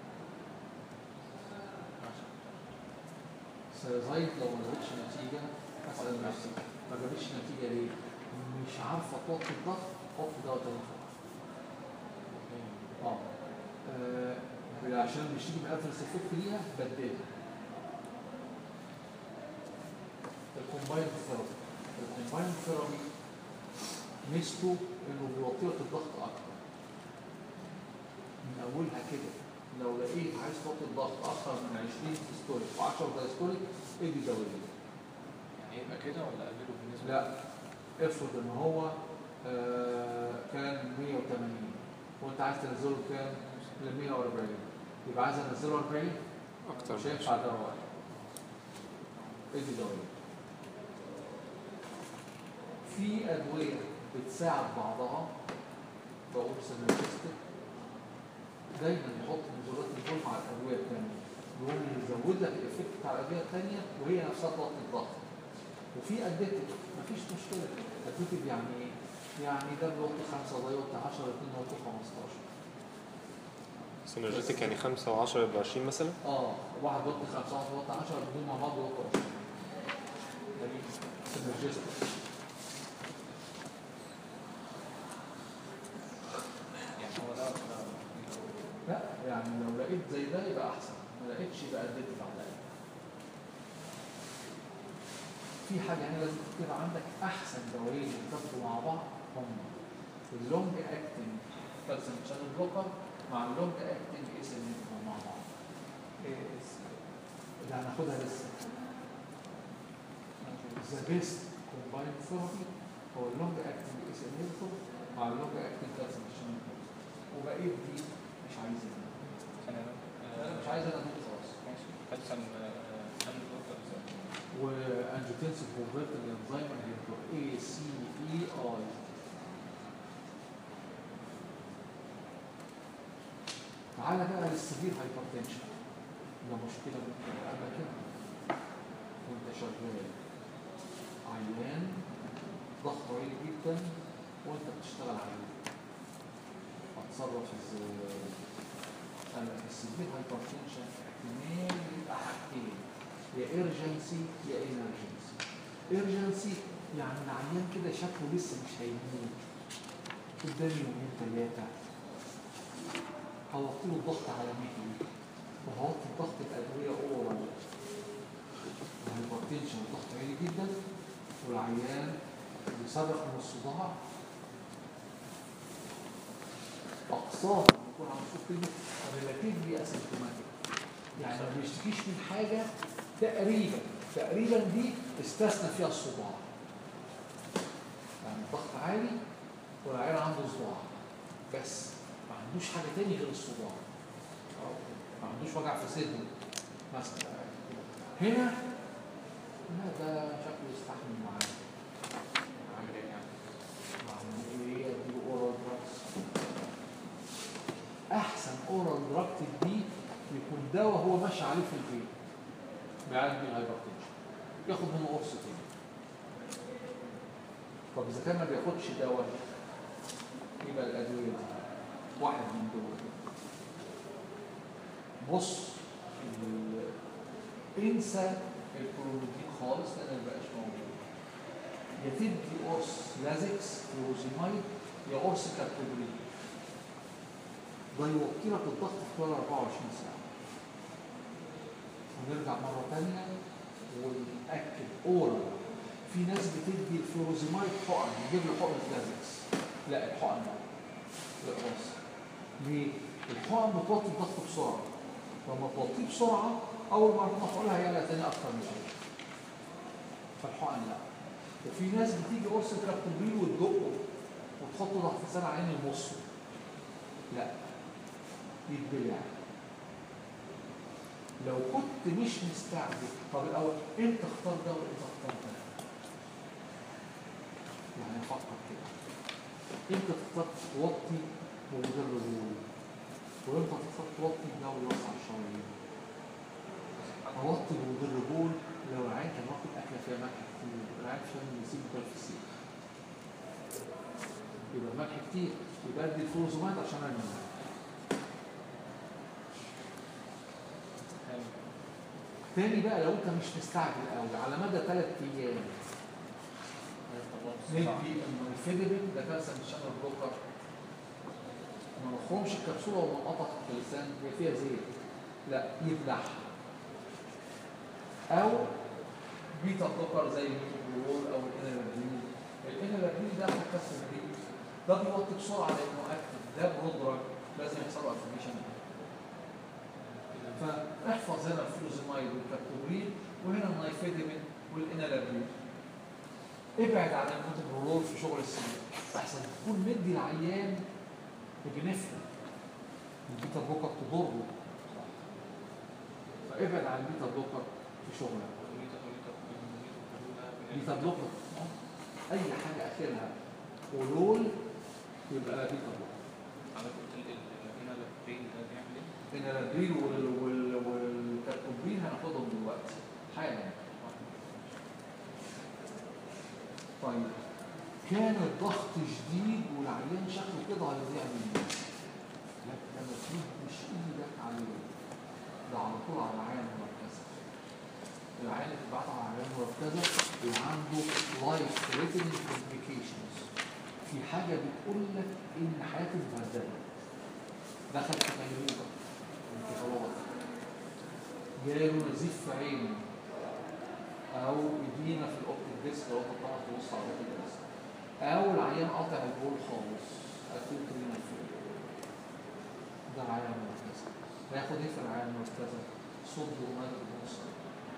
سيزايد لو ما جابتش نتيجه اسال نفسي ما جابتش نتيجه ليه؟ مش عارفه توطي الضغط حط دواء تاني خالص. اه آه، عشان مش تيجي بادرس افكت ليها بدلها. الكومباين ثيرابي. الكومباين ثيرابي ميزته انه بيوطي لك الضغط اكتر. من اولها كده لو لقيت عايز توطي الضغط اكتر من عشرين سيستوليك و10 دايستوليك ادي دواء. يعني يبقى كده ولا اقلله بالنسبه؟ لا افرض ان هو آه كان مية وتمانين وانت عايز تنزله كام؟ ل مية واربعين يبقى عايز انزله اربعين أكتر. مش هينفع دواء واحد. ادي دواء. في ادويه بتساعد بعضها بقول سينرجستيك دايما يحط نزولات الدول مع الادويه الثانيه يقوم يزود لك الافكت بتاع الادويه الثانيه وهي نفسها توطي الضغط. وفي اديتيف مفيش مشكله. اديتيف يعني ايه؟ يعني ده بيوطي خمسة وده يوطي عشرة الاثنين يوطي خمستاشر. سينرجيتك يعني خمسة وعشرة يبقى عشرين مثلا؟ اه واحد بيوطي خمسة واحد بيوطي عشرة الاثنين مع بعض يوطي عشرين. سينرجيستك. يعني هو ده ده- لا يعني لو لقيت زي ده يبقى احسن، ما لقيتش يبقى اديتيف على الاقل. في حاجه هنا لازم تكتب عندك، احسن دوايين اللي بتاخدوا مع بعض هم اللونج اكتنج كالسيوم شانل بلوكر مع اللونج اكتنج اس ان مع بعض. اس اللي هناخدها لسه. ذا بيست كومبايند ثيرابي هو اللونج اكتنج اس ان مع اللونج اكتنج كالسيوم شانل بلوكر. وبقيت دي مش عايزها. ثانية مش عايز انا دول خلاص. ماشي كالسيوم شانل بلوكر ازاي؟ وانجيوتنسين كونفرتر انزيم هيبقى اي سي اي اي. تعالى بقى للسيفير هايبرتنشن. ده مشكله ممكن تقابلك كده وانت شغال عيان ضغط عالي جدا وانت بتشتغل عليه، هتصرف ازاي؟ السيفير هايبرتنشن احتمال يبقى حاجتين، يا ايرجنسي يا ايمرجنسي. ايرجنسي يعني العيان كده شكله لسه مش هيموت، قدامي يومين ثلاثه، هوطي له الضغط على مهلي وهوطي الضغط بادويه اورال. الهايبرتنشن الضغط عالي جدا والعيان بيصرخ من الصداع، اقصاها يكون عم نشوف كلمه ريلاتيفلي اسيمتوماتيك، يعني ما بيشتكيش من حاجه تقريبا تقريبا دي استثنى فيها الصداع. يعني الضغط عالي والعيان عنده صداع بس ما عندوش حاجه تاني غير الصداع، ما عندوش وجع في صدره مثلا. هنا لا ده شكله يستحمل معاه. عامل ايه يعني؟ عامل ايه؟ اديله اورال دراكس. احسن اورال دراك دي يكون دواء هو ماشي عليه في البيت بيعالج بيه الهايبرتنشن، ياخد منه قرص تاني. طب اذا كان ما بياخدش دواء يبقى الادويه دي واحد من دول. بص انسى الكلوريدين خالص لان ما بقاش موجود. يا تدي قرص لازكس فلوزيمايد يا قرص كابتوبريد، ده يوطي لك الضغط في خلال أربعة وعشرين ساعه. ونرجع مره ثانيه ونأكد اورال. في ناس بتدي الفلوزيمايد حقن، يجيب له حقن لازكس، لا الحقن لا القرص. ليه؟ الحقن بتوطي الضغط بسرعه، لما توطيه بسرعه اول مره تاخدها هيعلى تاني اكتر من كده. فالحقن لا. وفي ناس بتيجي قرص الكابتوبريل وتدقه وتحطه ضغط سنه عين المص، لا يتبلع. لو كنت مش مستعجل، طب الاول انت اختار ده وانت اختار ده، يعني فكر كده. انت تختار توطي بمدربون وانت تختار توطي ده ويوسع الشرايين. اوطي بمدربون لو العين كان واخد اكله فيها ملح كتير، العين مش لازم يسيب الفسيخ يبقى ملح كتير، يبقى ادي الفلوزومات عشان انمي. تاني بقى لو انت مش مستعجل قوي على مدى ثلاث ايام ندي الفيدبين ده كالسيوم شانل بلوكر، ما نخرمش الكبسوله ونقطع في اللسان هي فيها زيت، لا يبلعها. او بيتا بلوكر زي الميتوبرول او الانالابرين. الانالابرين ده مكسر الريق، ده بيوطي بسرعه لانه اكتف، ده برودراج لازم يحصل له افرميشن. فاحفظ هنا الفلوزيمايد والكابتوبريل وهنا النايفيدمين والانالابرين. ابعد عن الميتوبرول في شغل السنين احسن تكون مدي العيان ابنفرين، البيتا بلوكر تضره، فابعد عن البيتا بلوكر في شغلك. بيتا بلوكر اي حاجه اخرها ولول يبقى بيتا بلوكر. حضرتك قلت الانالابرين ده بيعمل ايه؟ الانالابرين والكابتوبرين هناخدهم دلوقتي حالا. كان الضغط شديد والعيان شكله كده هيضيع مني، لكن لما تمدش ايدك عليه ده على طول على العيان المركزه. العيان اللي بعد على العيان المركزه بيبقى عنده لايف ثريتنينج كومبليكيشنز، في حاجه بتقول لك ان حياته مهدده، دخل في غيبوبه انتفاضات، جاله نزيف في عينه او ادينا في الاوبتيك ديسك لو انت بتعرف تبص على الاوبتيك ديسك، او العيان قاطع البول خالص اكيد كريم الفيل. ده العيان المركزي. هياخد ايه في العيان المركزي؟ صد ومال الموصل.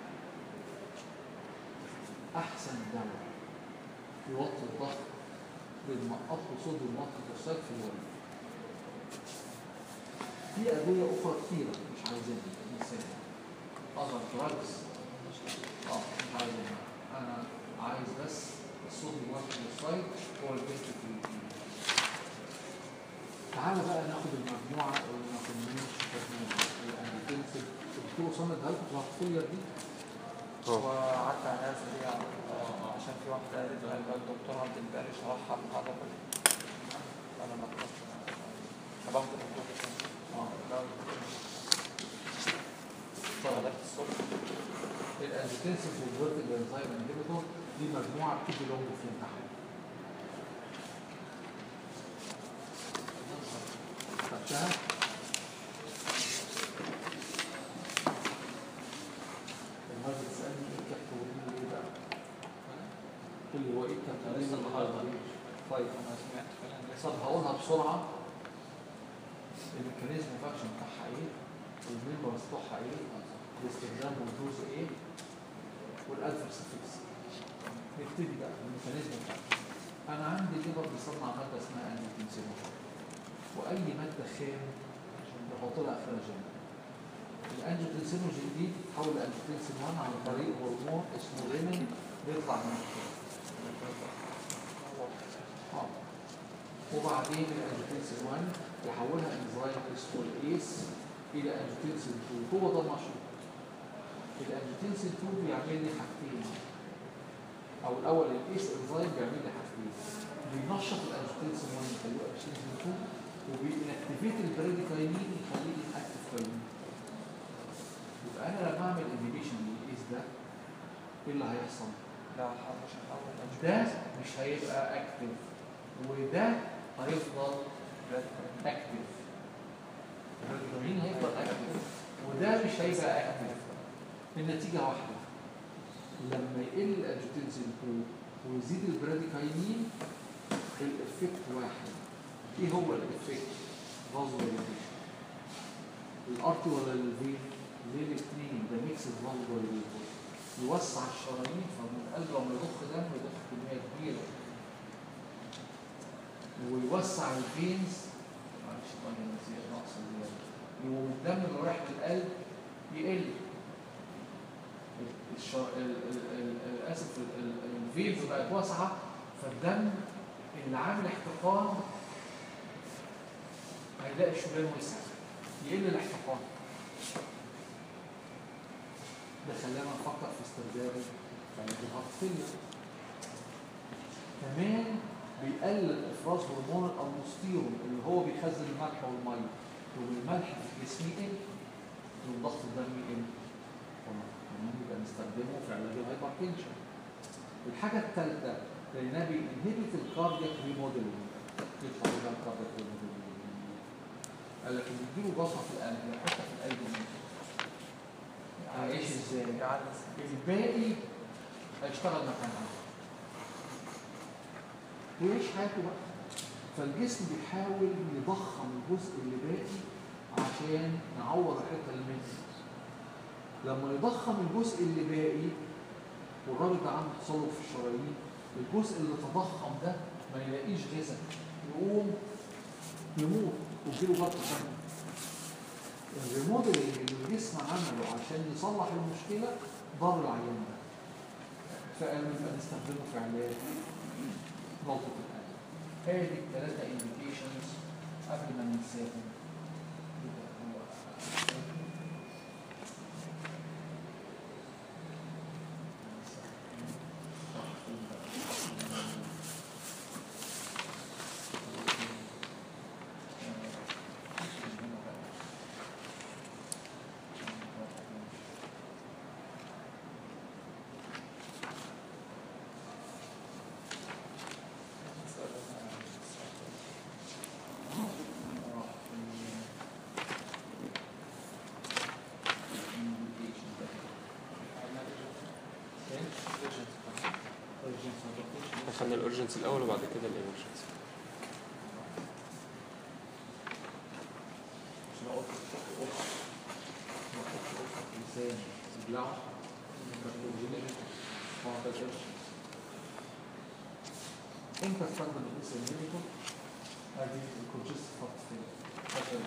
احسن دواء يوطي الضغط بالمقط وصد المقط والصيد في الوريد. في ادويه اخرى كتيره مش عايزينها مثال اذر دراجز اه مش عايزينها، انا عايز بس الصوت الواحد والصيد هو البيست في الجين. تعالى بقى ناخد المجموعه اللي ما كناش خدناها الانتنسيف. الدكتور اسامه ادها لكم الفولير دي وقعدت على ناس دي عشان في واحده قالت لها الدكتور عبد الباري شرحها المحاضره كلها. انا ما كنتش باخد الدكتور اه لا طلعت الصبح. الانتنسيف والفيرتيكال انزايم انهبيتور دي مجموعه بتيجي لهم في الامتحان. خدتها؟ الناس بتسالني ايه الكابتن ايه بقى؟ قول لي هو ايه الكابتن لسه النهارده؟ طيب انا سمعت فعلا. طب هقولها بسرعه. الميكانيزم فاكشن بتاعها ايه؟ والميمبرز بتوعها ايه؟ الاستخدام والدوز ايه؟ والادفرس افكتس. نبتدي بقى الميكانيزم بتاعها. انا عندي ليفر بيصنع ماده اسمها انجيوتنسين، واي ماده خام بحط لها افراجين. الانجيوتنسينوجين دي بتتحول لانجيوتنسين واحد عن طريق هرمون اسمه رينين بيطلع من الكلى. اه وبعدين الانجيوتنسين واحد يحولها انزيم اسمه الايس الى انجيوتنسين اتنين. هو ده النشاط. الانجيوتنسين اتنين بيعمل لي حاجتين، او الاول الايس انزيم بيعمل لي حاجتين، بينشط الانجيوتنسين واحد يخليه انجيوتنسين اتنين، وبينكتيفيت البريديكاينين يخليه انكتيف كاينين. يبقى انا لما اعمل انهبيشن للايس ده ايه اللي هيحصل؟ لا مش هحاول ده مش هيبقى اكتف وده هيفضل اكتف. البريديكاينين هيفضل اكتف وده مش هيبقى اكتف. النتيجه واحده، لما يقل الانجيوتنسين اتنين ويزيد البريديكاينين الافكت واحد. ايه هو الافكت؟ فازولاريزيشن. الارتي ولا الفين؟ ليه الاثنين؟ ده ميكس فازولاريزيشن يوسع الشرايين، فمن القلب لما يضخ دم يضخ كميه كبيره، ويوسع الفينز معلش طبعا زياده نقص زياده، والدم اللي رايح للقلب يقل. الشر... ال... ال... ال... اسف الفينز بقت واسعه، فالدم اللي عامل احتقان هيلاقي الشريان وسع، يقل الاحتقان. ده خلانا نفكر في استخدام علاج الهارت. كمان بيقلل افراز هرمون الالدوستيرون اللي هو بيخزن الملح والميه، والملح في الجسم يقل وضغط الدم يقل. كمان يبقى نستخدمه في علاج الهايبرتنشن. الحاجه الثالثه لانها بينهبت الكاردياك ريموديلنج. يطلع لنا الكاردياك ريموديلنج قال لك ان يديله جلطه في القلب، حتى في القلب هيعيش ازاي؟ الباقي هيشتغل مكانها ويعيش حياته بقى. فالجسم بيحاول يضخم الجزء اللي باقي عشان نعوض الحته اللي منه. لما يضخم الجزء اللي باقي والراجل ده عنده تصلب في الشرايين، الجزء اللي تضخم ده ما يلاقيش غذاء، يقوم يموت ويجيله جلطه ثانيه. الريموديلنج اللي الجسم عمله عشان يصلح المشكله ضر العيان ده، فقالوا يبقى نستخدمه في علاج جلطه القلب. هذه الثلاثه انديكيشنز قبل ما ننساهم. خدنا الأورجنسي الأول وبعد كده الإيمرجنسي. عشان اقول لسان تبلعه ما تقدرش. امتى استخدم الاس انهبيتور؟ ادي الكونجستيف هارت فيلير،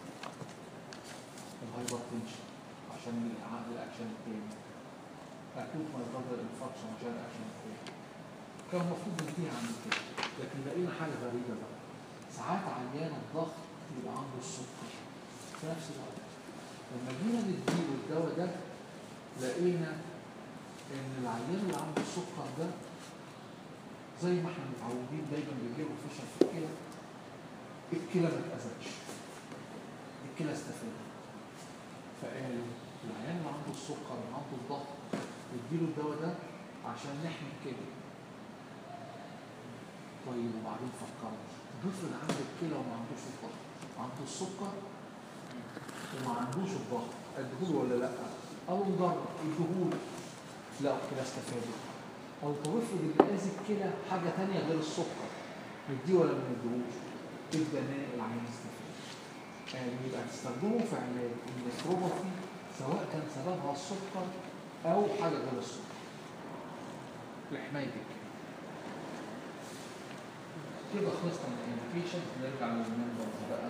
الهايبرتنشن عشان العقل الاكشن التاني، اكوت مايوكاردال انفاركشن عشان الاكشن التاني. كان المفروض ننتهي عن كده، لكن لقينا حاجه غريبه بقى. ساعات عيان الضغط يبقى عنده السكر في نفس الوقت. لما جينا نديله الدواء ده لقينا ان العيان اللي عنده السكر ده زي ما احنا متعودين دايما بيجيله فشل في الكلى، الكلى ما اتأذتش، الكلى استفادت. فقالوا العيان اللي عنده السكر وعنده الضغط نديله الدواء ده عشان نحمي الكلى. طيب وبعدين فكرت افرض عنده الكلى وما عندوش الضغط، عنده السكر وما عندوش الضغط، اديهوله ولا لا؟ قالوا نجرب، اديهوله. لا الكلى استفادت. او افرض اللي اذي الكلى حاجه ثانيه غير السكر، نديه ولا ما نديهوش؟ تبدا العيان يستفاد. يعني يبقى تستخدمه في علاج النفروباثي سواء كان سببها السكر او حاجه غير السكر لحمايه الكلى. كده خلصنا من الانديكيشن. نرجع للممبرز بقى.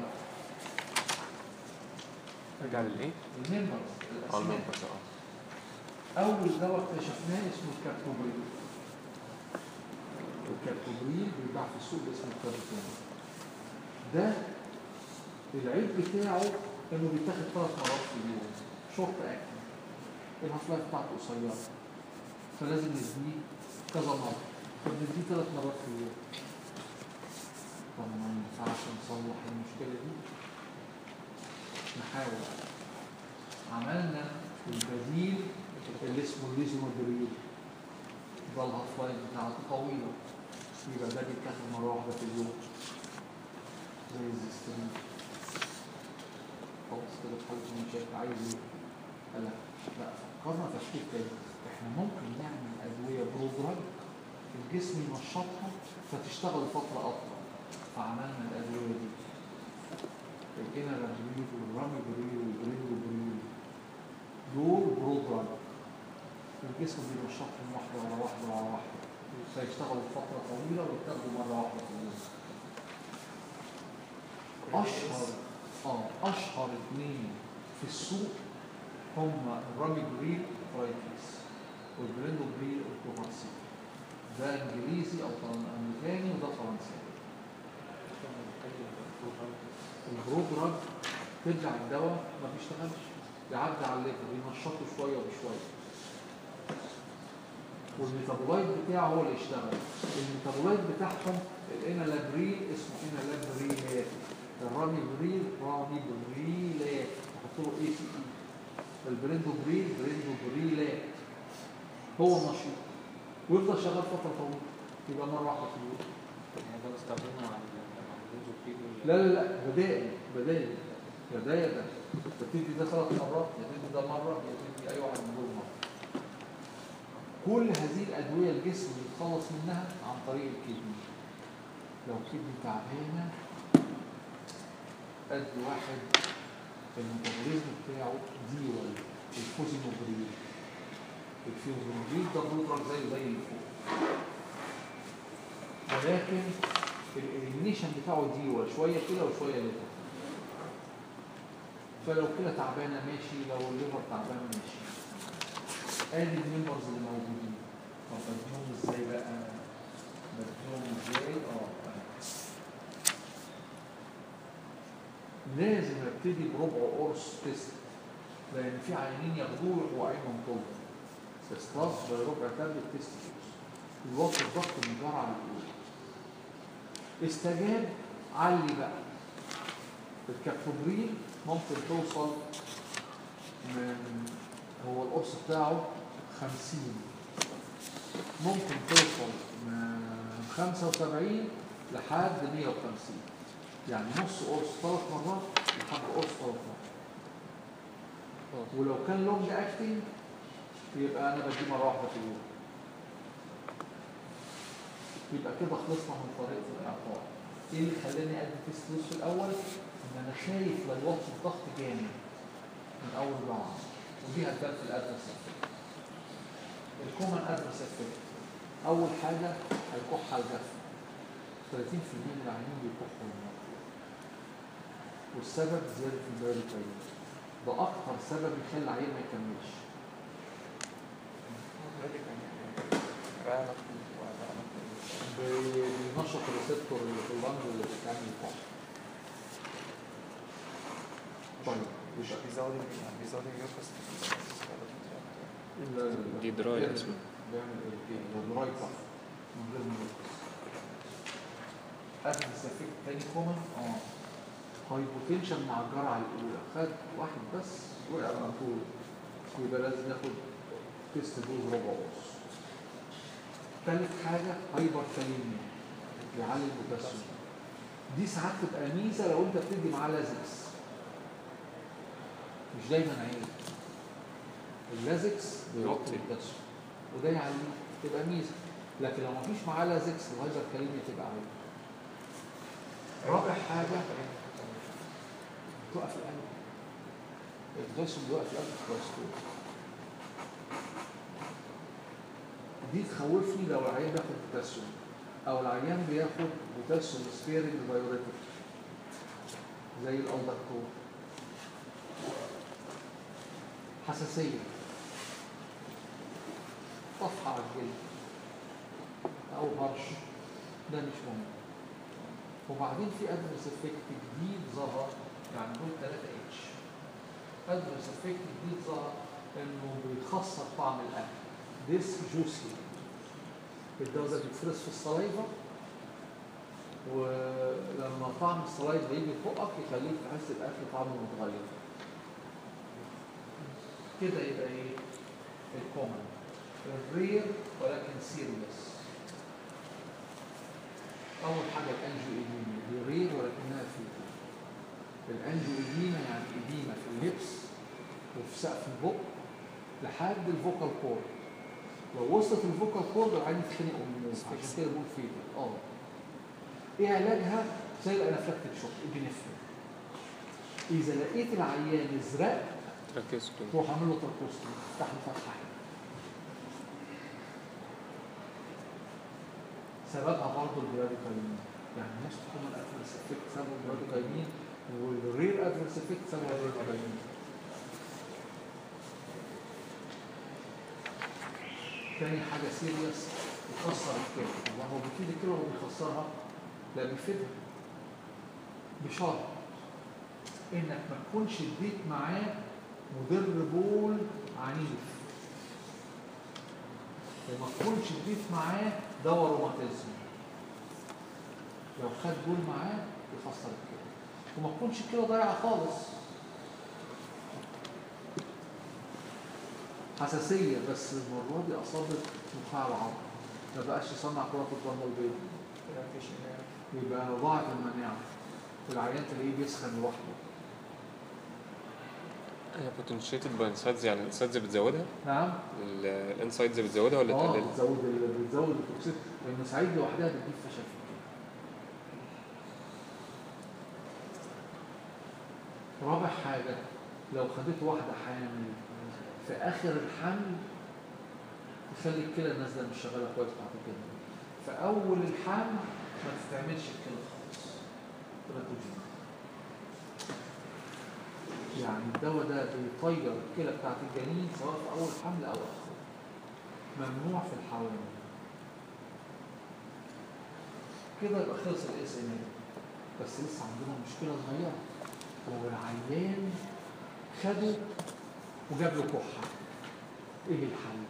نرجع للإيه؟ الممبرز اه الممبرز. اه اول دواء اكتشفناه اسمه الكابتوبريل. الكابتوبريل بيتباع في السوق اسمه الكابتوبريل. ده العيب بتاعه انه بيتاخد ثلاث مرات في اليوم، شورت اكل، الهاف لايف بتاعته قصيره، فلازم نديه كذا مره، فبنديه ثلاث مرات في اليوم. طب ما ينفعش نصلح المشكله دي؟ نحاول. عملنا البديل اللي اسمه الليزونودريل، ده الهاف لايف بتاعته طويله، يبقى ده بيتاخد مره واحده في اليوم زي الزيسترين. خلاص كده اتحلت المشاكل. عايز ايه؟ قال لا لا فكرنا تفكير تاني، احنا ممكن نعمل ادويه برودراج الجسم ينشطها فتشتغل فتره اطول. فعملنا الادويه دي، لقينا الراميبريل والراميبريل والبريلوبريل دول برودراج الجسم بينشطهم واحده ورا واحده ورا واحده، فيشتغلوا فتره طويله ويتاخدوا مره واحده في اليوم. اشهر اه اشهر اثنين في السوق هم الراميبريل برايتيس والبريلوبريل الكوفارسي. ده انجليزي او امريكاني وده فرنساوي. البرودراج ترجع الدواء ما بيشتغلش، يعدي على الليفر ينشطه شويه وبشويه، والميتابولايت بتاعه هو اللي يشتغل. الميتابولايت بتاعهم الانالابريل اسمه انالابريلات، الراميبريل راميبريلات نحط له اي سي اي، البريندوبريل بريندوبريلات. هو نشيط ويفضل شغال فتره طويله، يبقى مره واحده في اليوم. يعني ده بستخدمه على البنزوبريل. لا لا لا بدائل بدائل بدائل ده تبتدي ده ثلاث مرات، يا تدي ده مره، يا تدي اي واحد من دول مره. كل هذه الادويه الجسم بيتخلص منها عن طريق الكدني. لو الكدني تعبانه ادي واحد الميتابوليزم بتاعه ديول الفوزينوبريل. الفوزينوبريل ده برودراج زي زي اللي فوق، ولكن الاليمينيشن بتاعه ديول شويه كده وشويه ليفر. فلو كده تعبانه ماشي، لو الليفر تعبانه ماشي. ادي الممبرز اللي موجودين. طب بديهم ازاي بقى؟ بديهم ازاي؟ اه لازم ابتدي بربع قرص تيست، لان في عيانين ياخدوه يروحوا عينهم طول استاذ بربع تابلت تيست الوقت الضغط من الجرعه الاولى. استجاب علي بقى. الكابتوبريل ممكن توصل من هو القرص بتاعه خمسين، ممكن توصل من خمسة وسبعين لحد مية وخمسين، يعني نص قرص ثلاث مرات لحد قرص ثلاث مرات. ولو كان لونج اكتنج يبقى انا بديه مره واحده في اليوم. يبقى كده خلصنا من طريقه الاعطاء. ايه اللي خلاني ادي تيست دوز في الاول؟ ان انا خايف لا يوطي الضغط جامد من اول ضعف، ودي هتبان في الادرس افكت. الكومن ادرس افكت اول حاجه الكحه الجافه، ثلاثين بالمية من العيانين بيكحوا المرض، والسبب زياده البراديكاين، ده اكتر سبب يخلي العيان ما يكملش. بينشط الريسبتور اللي في اللنج اللي بتعمل الكحه. طيب مش بيزود يعني بيزود اليوكس دي دراي اسمه بيعمل ايه؟ دراي كف من غير ميوكس. اخد السفيك تاني كومن اه هايبوتنشن مع الجرعه الاولى، خد واحد بس وقع على طول، يبقى لازم ياخد تيست دوز ربع ونص. ثالث حاجه هايبر كاليميا بيعلي البوتاسيوم، دي ساعات تبقى ميزه لو انت بتدي معاه لازكس، مش دايما عيب. اللازكس بيوطي البوتاسيوم وده يعليه، تبقى ميزه، لكن لو مفيش معاه لازكس الهايبر كاليميا تبقى عيب. رابع حاجه توقف القلب، البوتاسيوم بيوقف القلب في الكوليسترول، دي تخوفني لو العيان بياخد بوتاسيوم او العيان بياخد بوتاسيوم سبيرنج بايوريتك زي الالدكتور. حساسيه، طفح على الجلد او هرش، ده مش مهم. وبعدين في ادرس افكت جديد ظهر، يعني دول ثلاثة اتش. ادرس افكت جديد ظهر انه بيخسر طعم الاكل، ديس جوسي. الدواء ده بيتفرز في الصلايفه، ولما طعم الصلايفه يجي فوقك يخليك تحس الاكل طعمه متغير. كده يبقى ايه؟ الكومن الرير ولكن سيريس. اول حاجه الانجيو ايديما، دي رير ولكنها فيتال. الانجيو ايديما يعني ايديما في اللبس وفي سقف البق لحد الفوكال كورد، لو وصلت الفوكال كورد العين يتخنق ويموت، عشان كده بقول فيتال. اه ايه علاجها؟ زي الانافلاكتيك شوك، ابنفرين. اذا لقيت العيان ازرق تركيز روح اعمل له تركوستومي، افتح له فتحه هنا. سببها برضه البراديكايمين، يعني نص هم الادفيرس افكت سببه البراديكايمين، والرير ادفيرس افكت سببه البراديكايمين. تاني حاجه سيريس يكسر الكلى. الله هو بيفيد الكلى ولا بيخسرها؟ لا بيفيدها، بشرط انك ما تكونش اديت معاه مدر بول عنيف، وما تكونش اديت معاه دواء روماتيزم. لو خد بول معاه يخسر الكلى، وما تكونش الكلى ضايعه خالص. حساسيه بس المره دي اصابت نخاع العظم، ما بقاش يصنع كرات الدم البيضاء، يبقى ضاعت المناعه، والعيان تلاقيه بيسخن لوحده. هي بوتنشيتد باي انسايدز، يعني الانسايدز بتزودها؟ نعم. الانسايدز بتزودها ولا اه تقللها؟ بتزود بتزود التوكسيد، لان سعيد لوحدها بتجيب فشل في الكلى. رابع حاجه لو خدت واحده حامل في اخر الحمل تخلي الكلى نازله مش شغاله كويس بعد كده. في اول الحمل ما تتعملش الكلى خالص، تراتوجين. يعني الدواء ده بيطير الكلى بتاعت الجنين سواء في اول حمل او اخره، ممنوع في الحوامل. كده يبقى خلص الاس ام اي. بس لسه عندنا مشكله صغيره، هو العيان خده وجاب له كحه، ايه الحل؟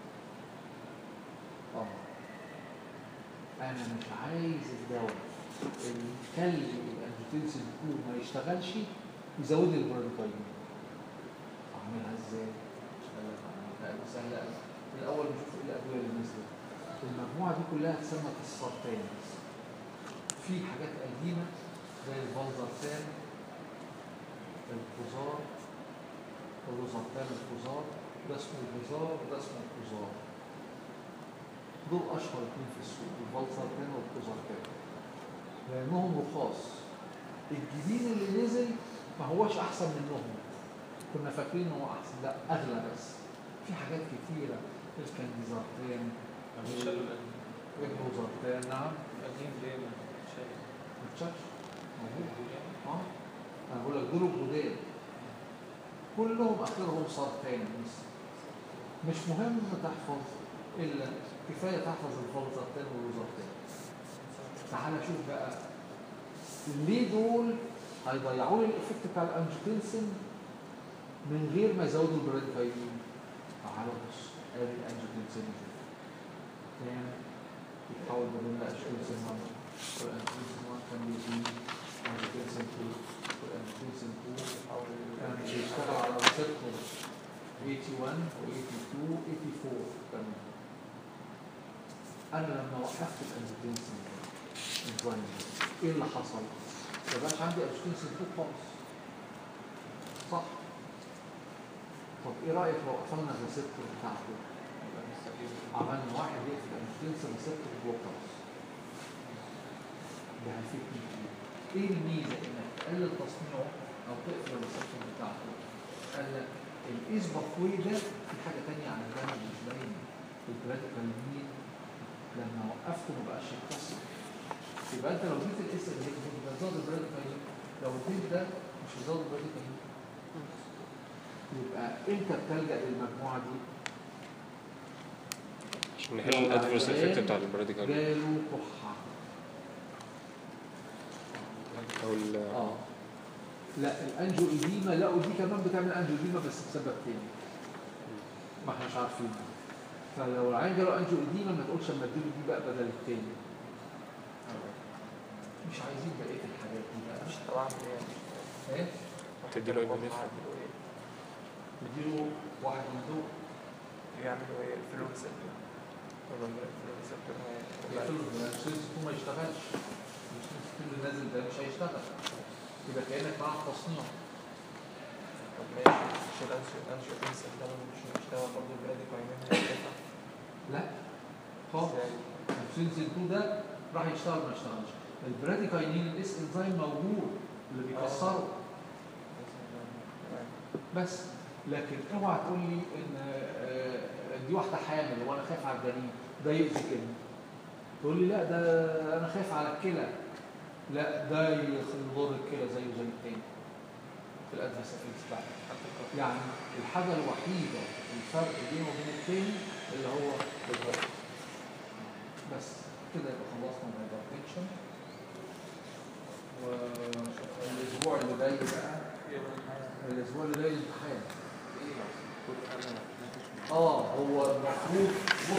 اه انا مش عايز الدواء اللي يخلي الانجيوتنسين تو ما يشتغلش يزود لي البراديكايمين. اعملها ازاي؟ سهله قوي. الاول نشوف ايه الادويه اللي نزلت. المجموعه دي كلها تسمى السرطان. في حاجات قديمه زي الفالزارتان، الكوزار، الروزارتان الكوزار، ده اسمه الهزار وده اسمه الكوزار. دول اشهر اتنين في السوق، الفالسارتان والكوزارتان، لانهم رخاص. الجديد اللي نزل ما هوش احسن منهم، كنا فاكرين ان هو احسن، لا اغلى بس. في حاجات كتيره، الكانديزارتان، مش شالوا القديم. الكوزارتان. نعم. القديم ليه ما شالوا؟ ما تشافش موجود. اه انا بقول لك دول الجداد كلهم اخرهم سارتان بس. مش مهم تحفظ الا كفايه تحفظ الفالسارتان والروزارتان. تعال شوف بقى ليه دول هيضيعوا لي الايفكت بتاع الانجيوتنسين من غير ما يزودوا البراديكاينين. تعالوا بص، ادي الانجيوتنسين كان يتحول ما بين الانجيوتنسين واحد والانجيوتنسين واحد كان بيزيد، الانجيوتنسين اتنين والانجيوتنسين اتنين كان بيشتغل على ريسبتور ثمانية وثمانين و اتنين وثمانين و اربعة وثمانين كمان. انا لما وقفت الانجيوتنسين ايه اللي حصل؟ ما بقاش عندي انجيوتنسين اتنين خالص، صح؟ طب ايه رايك لو قفلنا الريسبتور بتاعته؟ عملنا واحد يقفل الانجيوتنسين ريسبتور بلوكرز. ده هيفيدني ايه؟ ايه الميزه انك تقلل تصنيعه او تقفل الريسبتور بتاعته؟ قال لك الايس باثوي ده في حاجه ثانيه عن الجنب مش باينه. البراديكاينين لما وقفته ما بقاش يتكسر. يبقى انت لو جيت الاس اللي هيك بتزود البراديكاينين، لو جيت ده مش هيزود البراديكاينين. يبقى انت بتلجأ للمجموعه دي عشان نحل الادفيرس افكت بتاع البراديكاينين جاله كحه او ال اه لا الانجو ايديما، لقوا دي كمان بتعمل انجو ايديما بس بسبب تاني ما احنا مش عارفين. فلو العين جاله انجو ايديما ما تقولش اما اديله دي بقى بدل التاني. مش عايزين بقيه الحاجات دي بقى. مش طبعا ايه ايه؟ تديله ايبونيف نديله واحد من دول يعملوا ايه الفلوسيبتور ولا الفلوسيبتور يقفلوا السيستم ما يشتغلش، السيستم اللي نازل ده مش هيشتغل، يبقى كانك معاه تصنيع. طب ماشي مش الانجيوتنسين ده مش هيشتغل برضه البراديكاينين هيشتغل؟ لا خالص. السينسين اتنين ده راح يشتغل ما يشتغلش. البراديكاينين الاس انزيم موجود اللي بيكسره بس. لكن اوعى تقول لي ان دي واحده حامل وانا خايف على الجنين ده يأذي كده. تقول لي لا ده انا خايف على الكلى، لا ده يضر الكلى زيه زي التاني في الادفيرس افكتس بتاعته. يعني الحاجه الوحيده الفرق بينه وبين التاني اللي هو الضغط بس. كده يبقى خلصنا الهايبرتنشن. والاسبوع اللي جاي بقى الاسبوع اللي جاي الامتحان. اه هو المفروض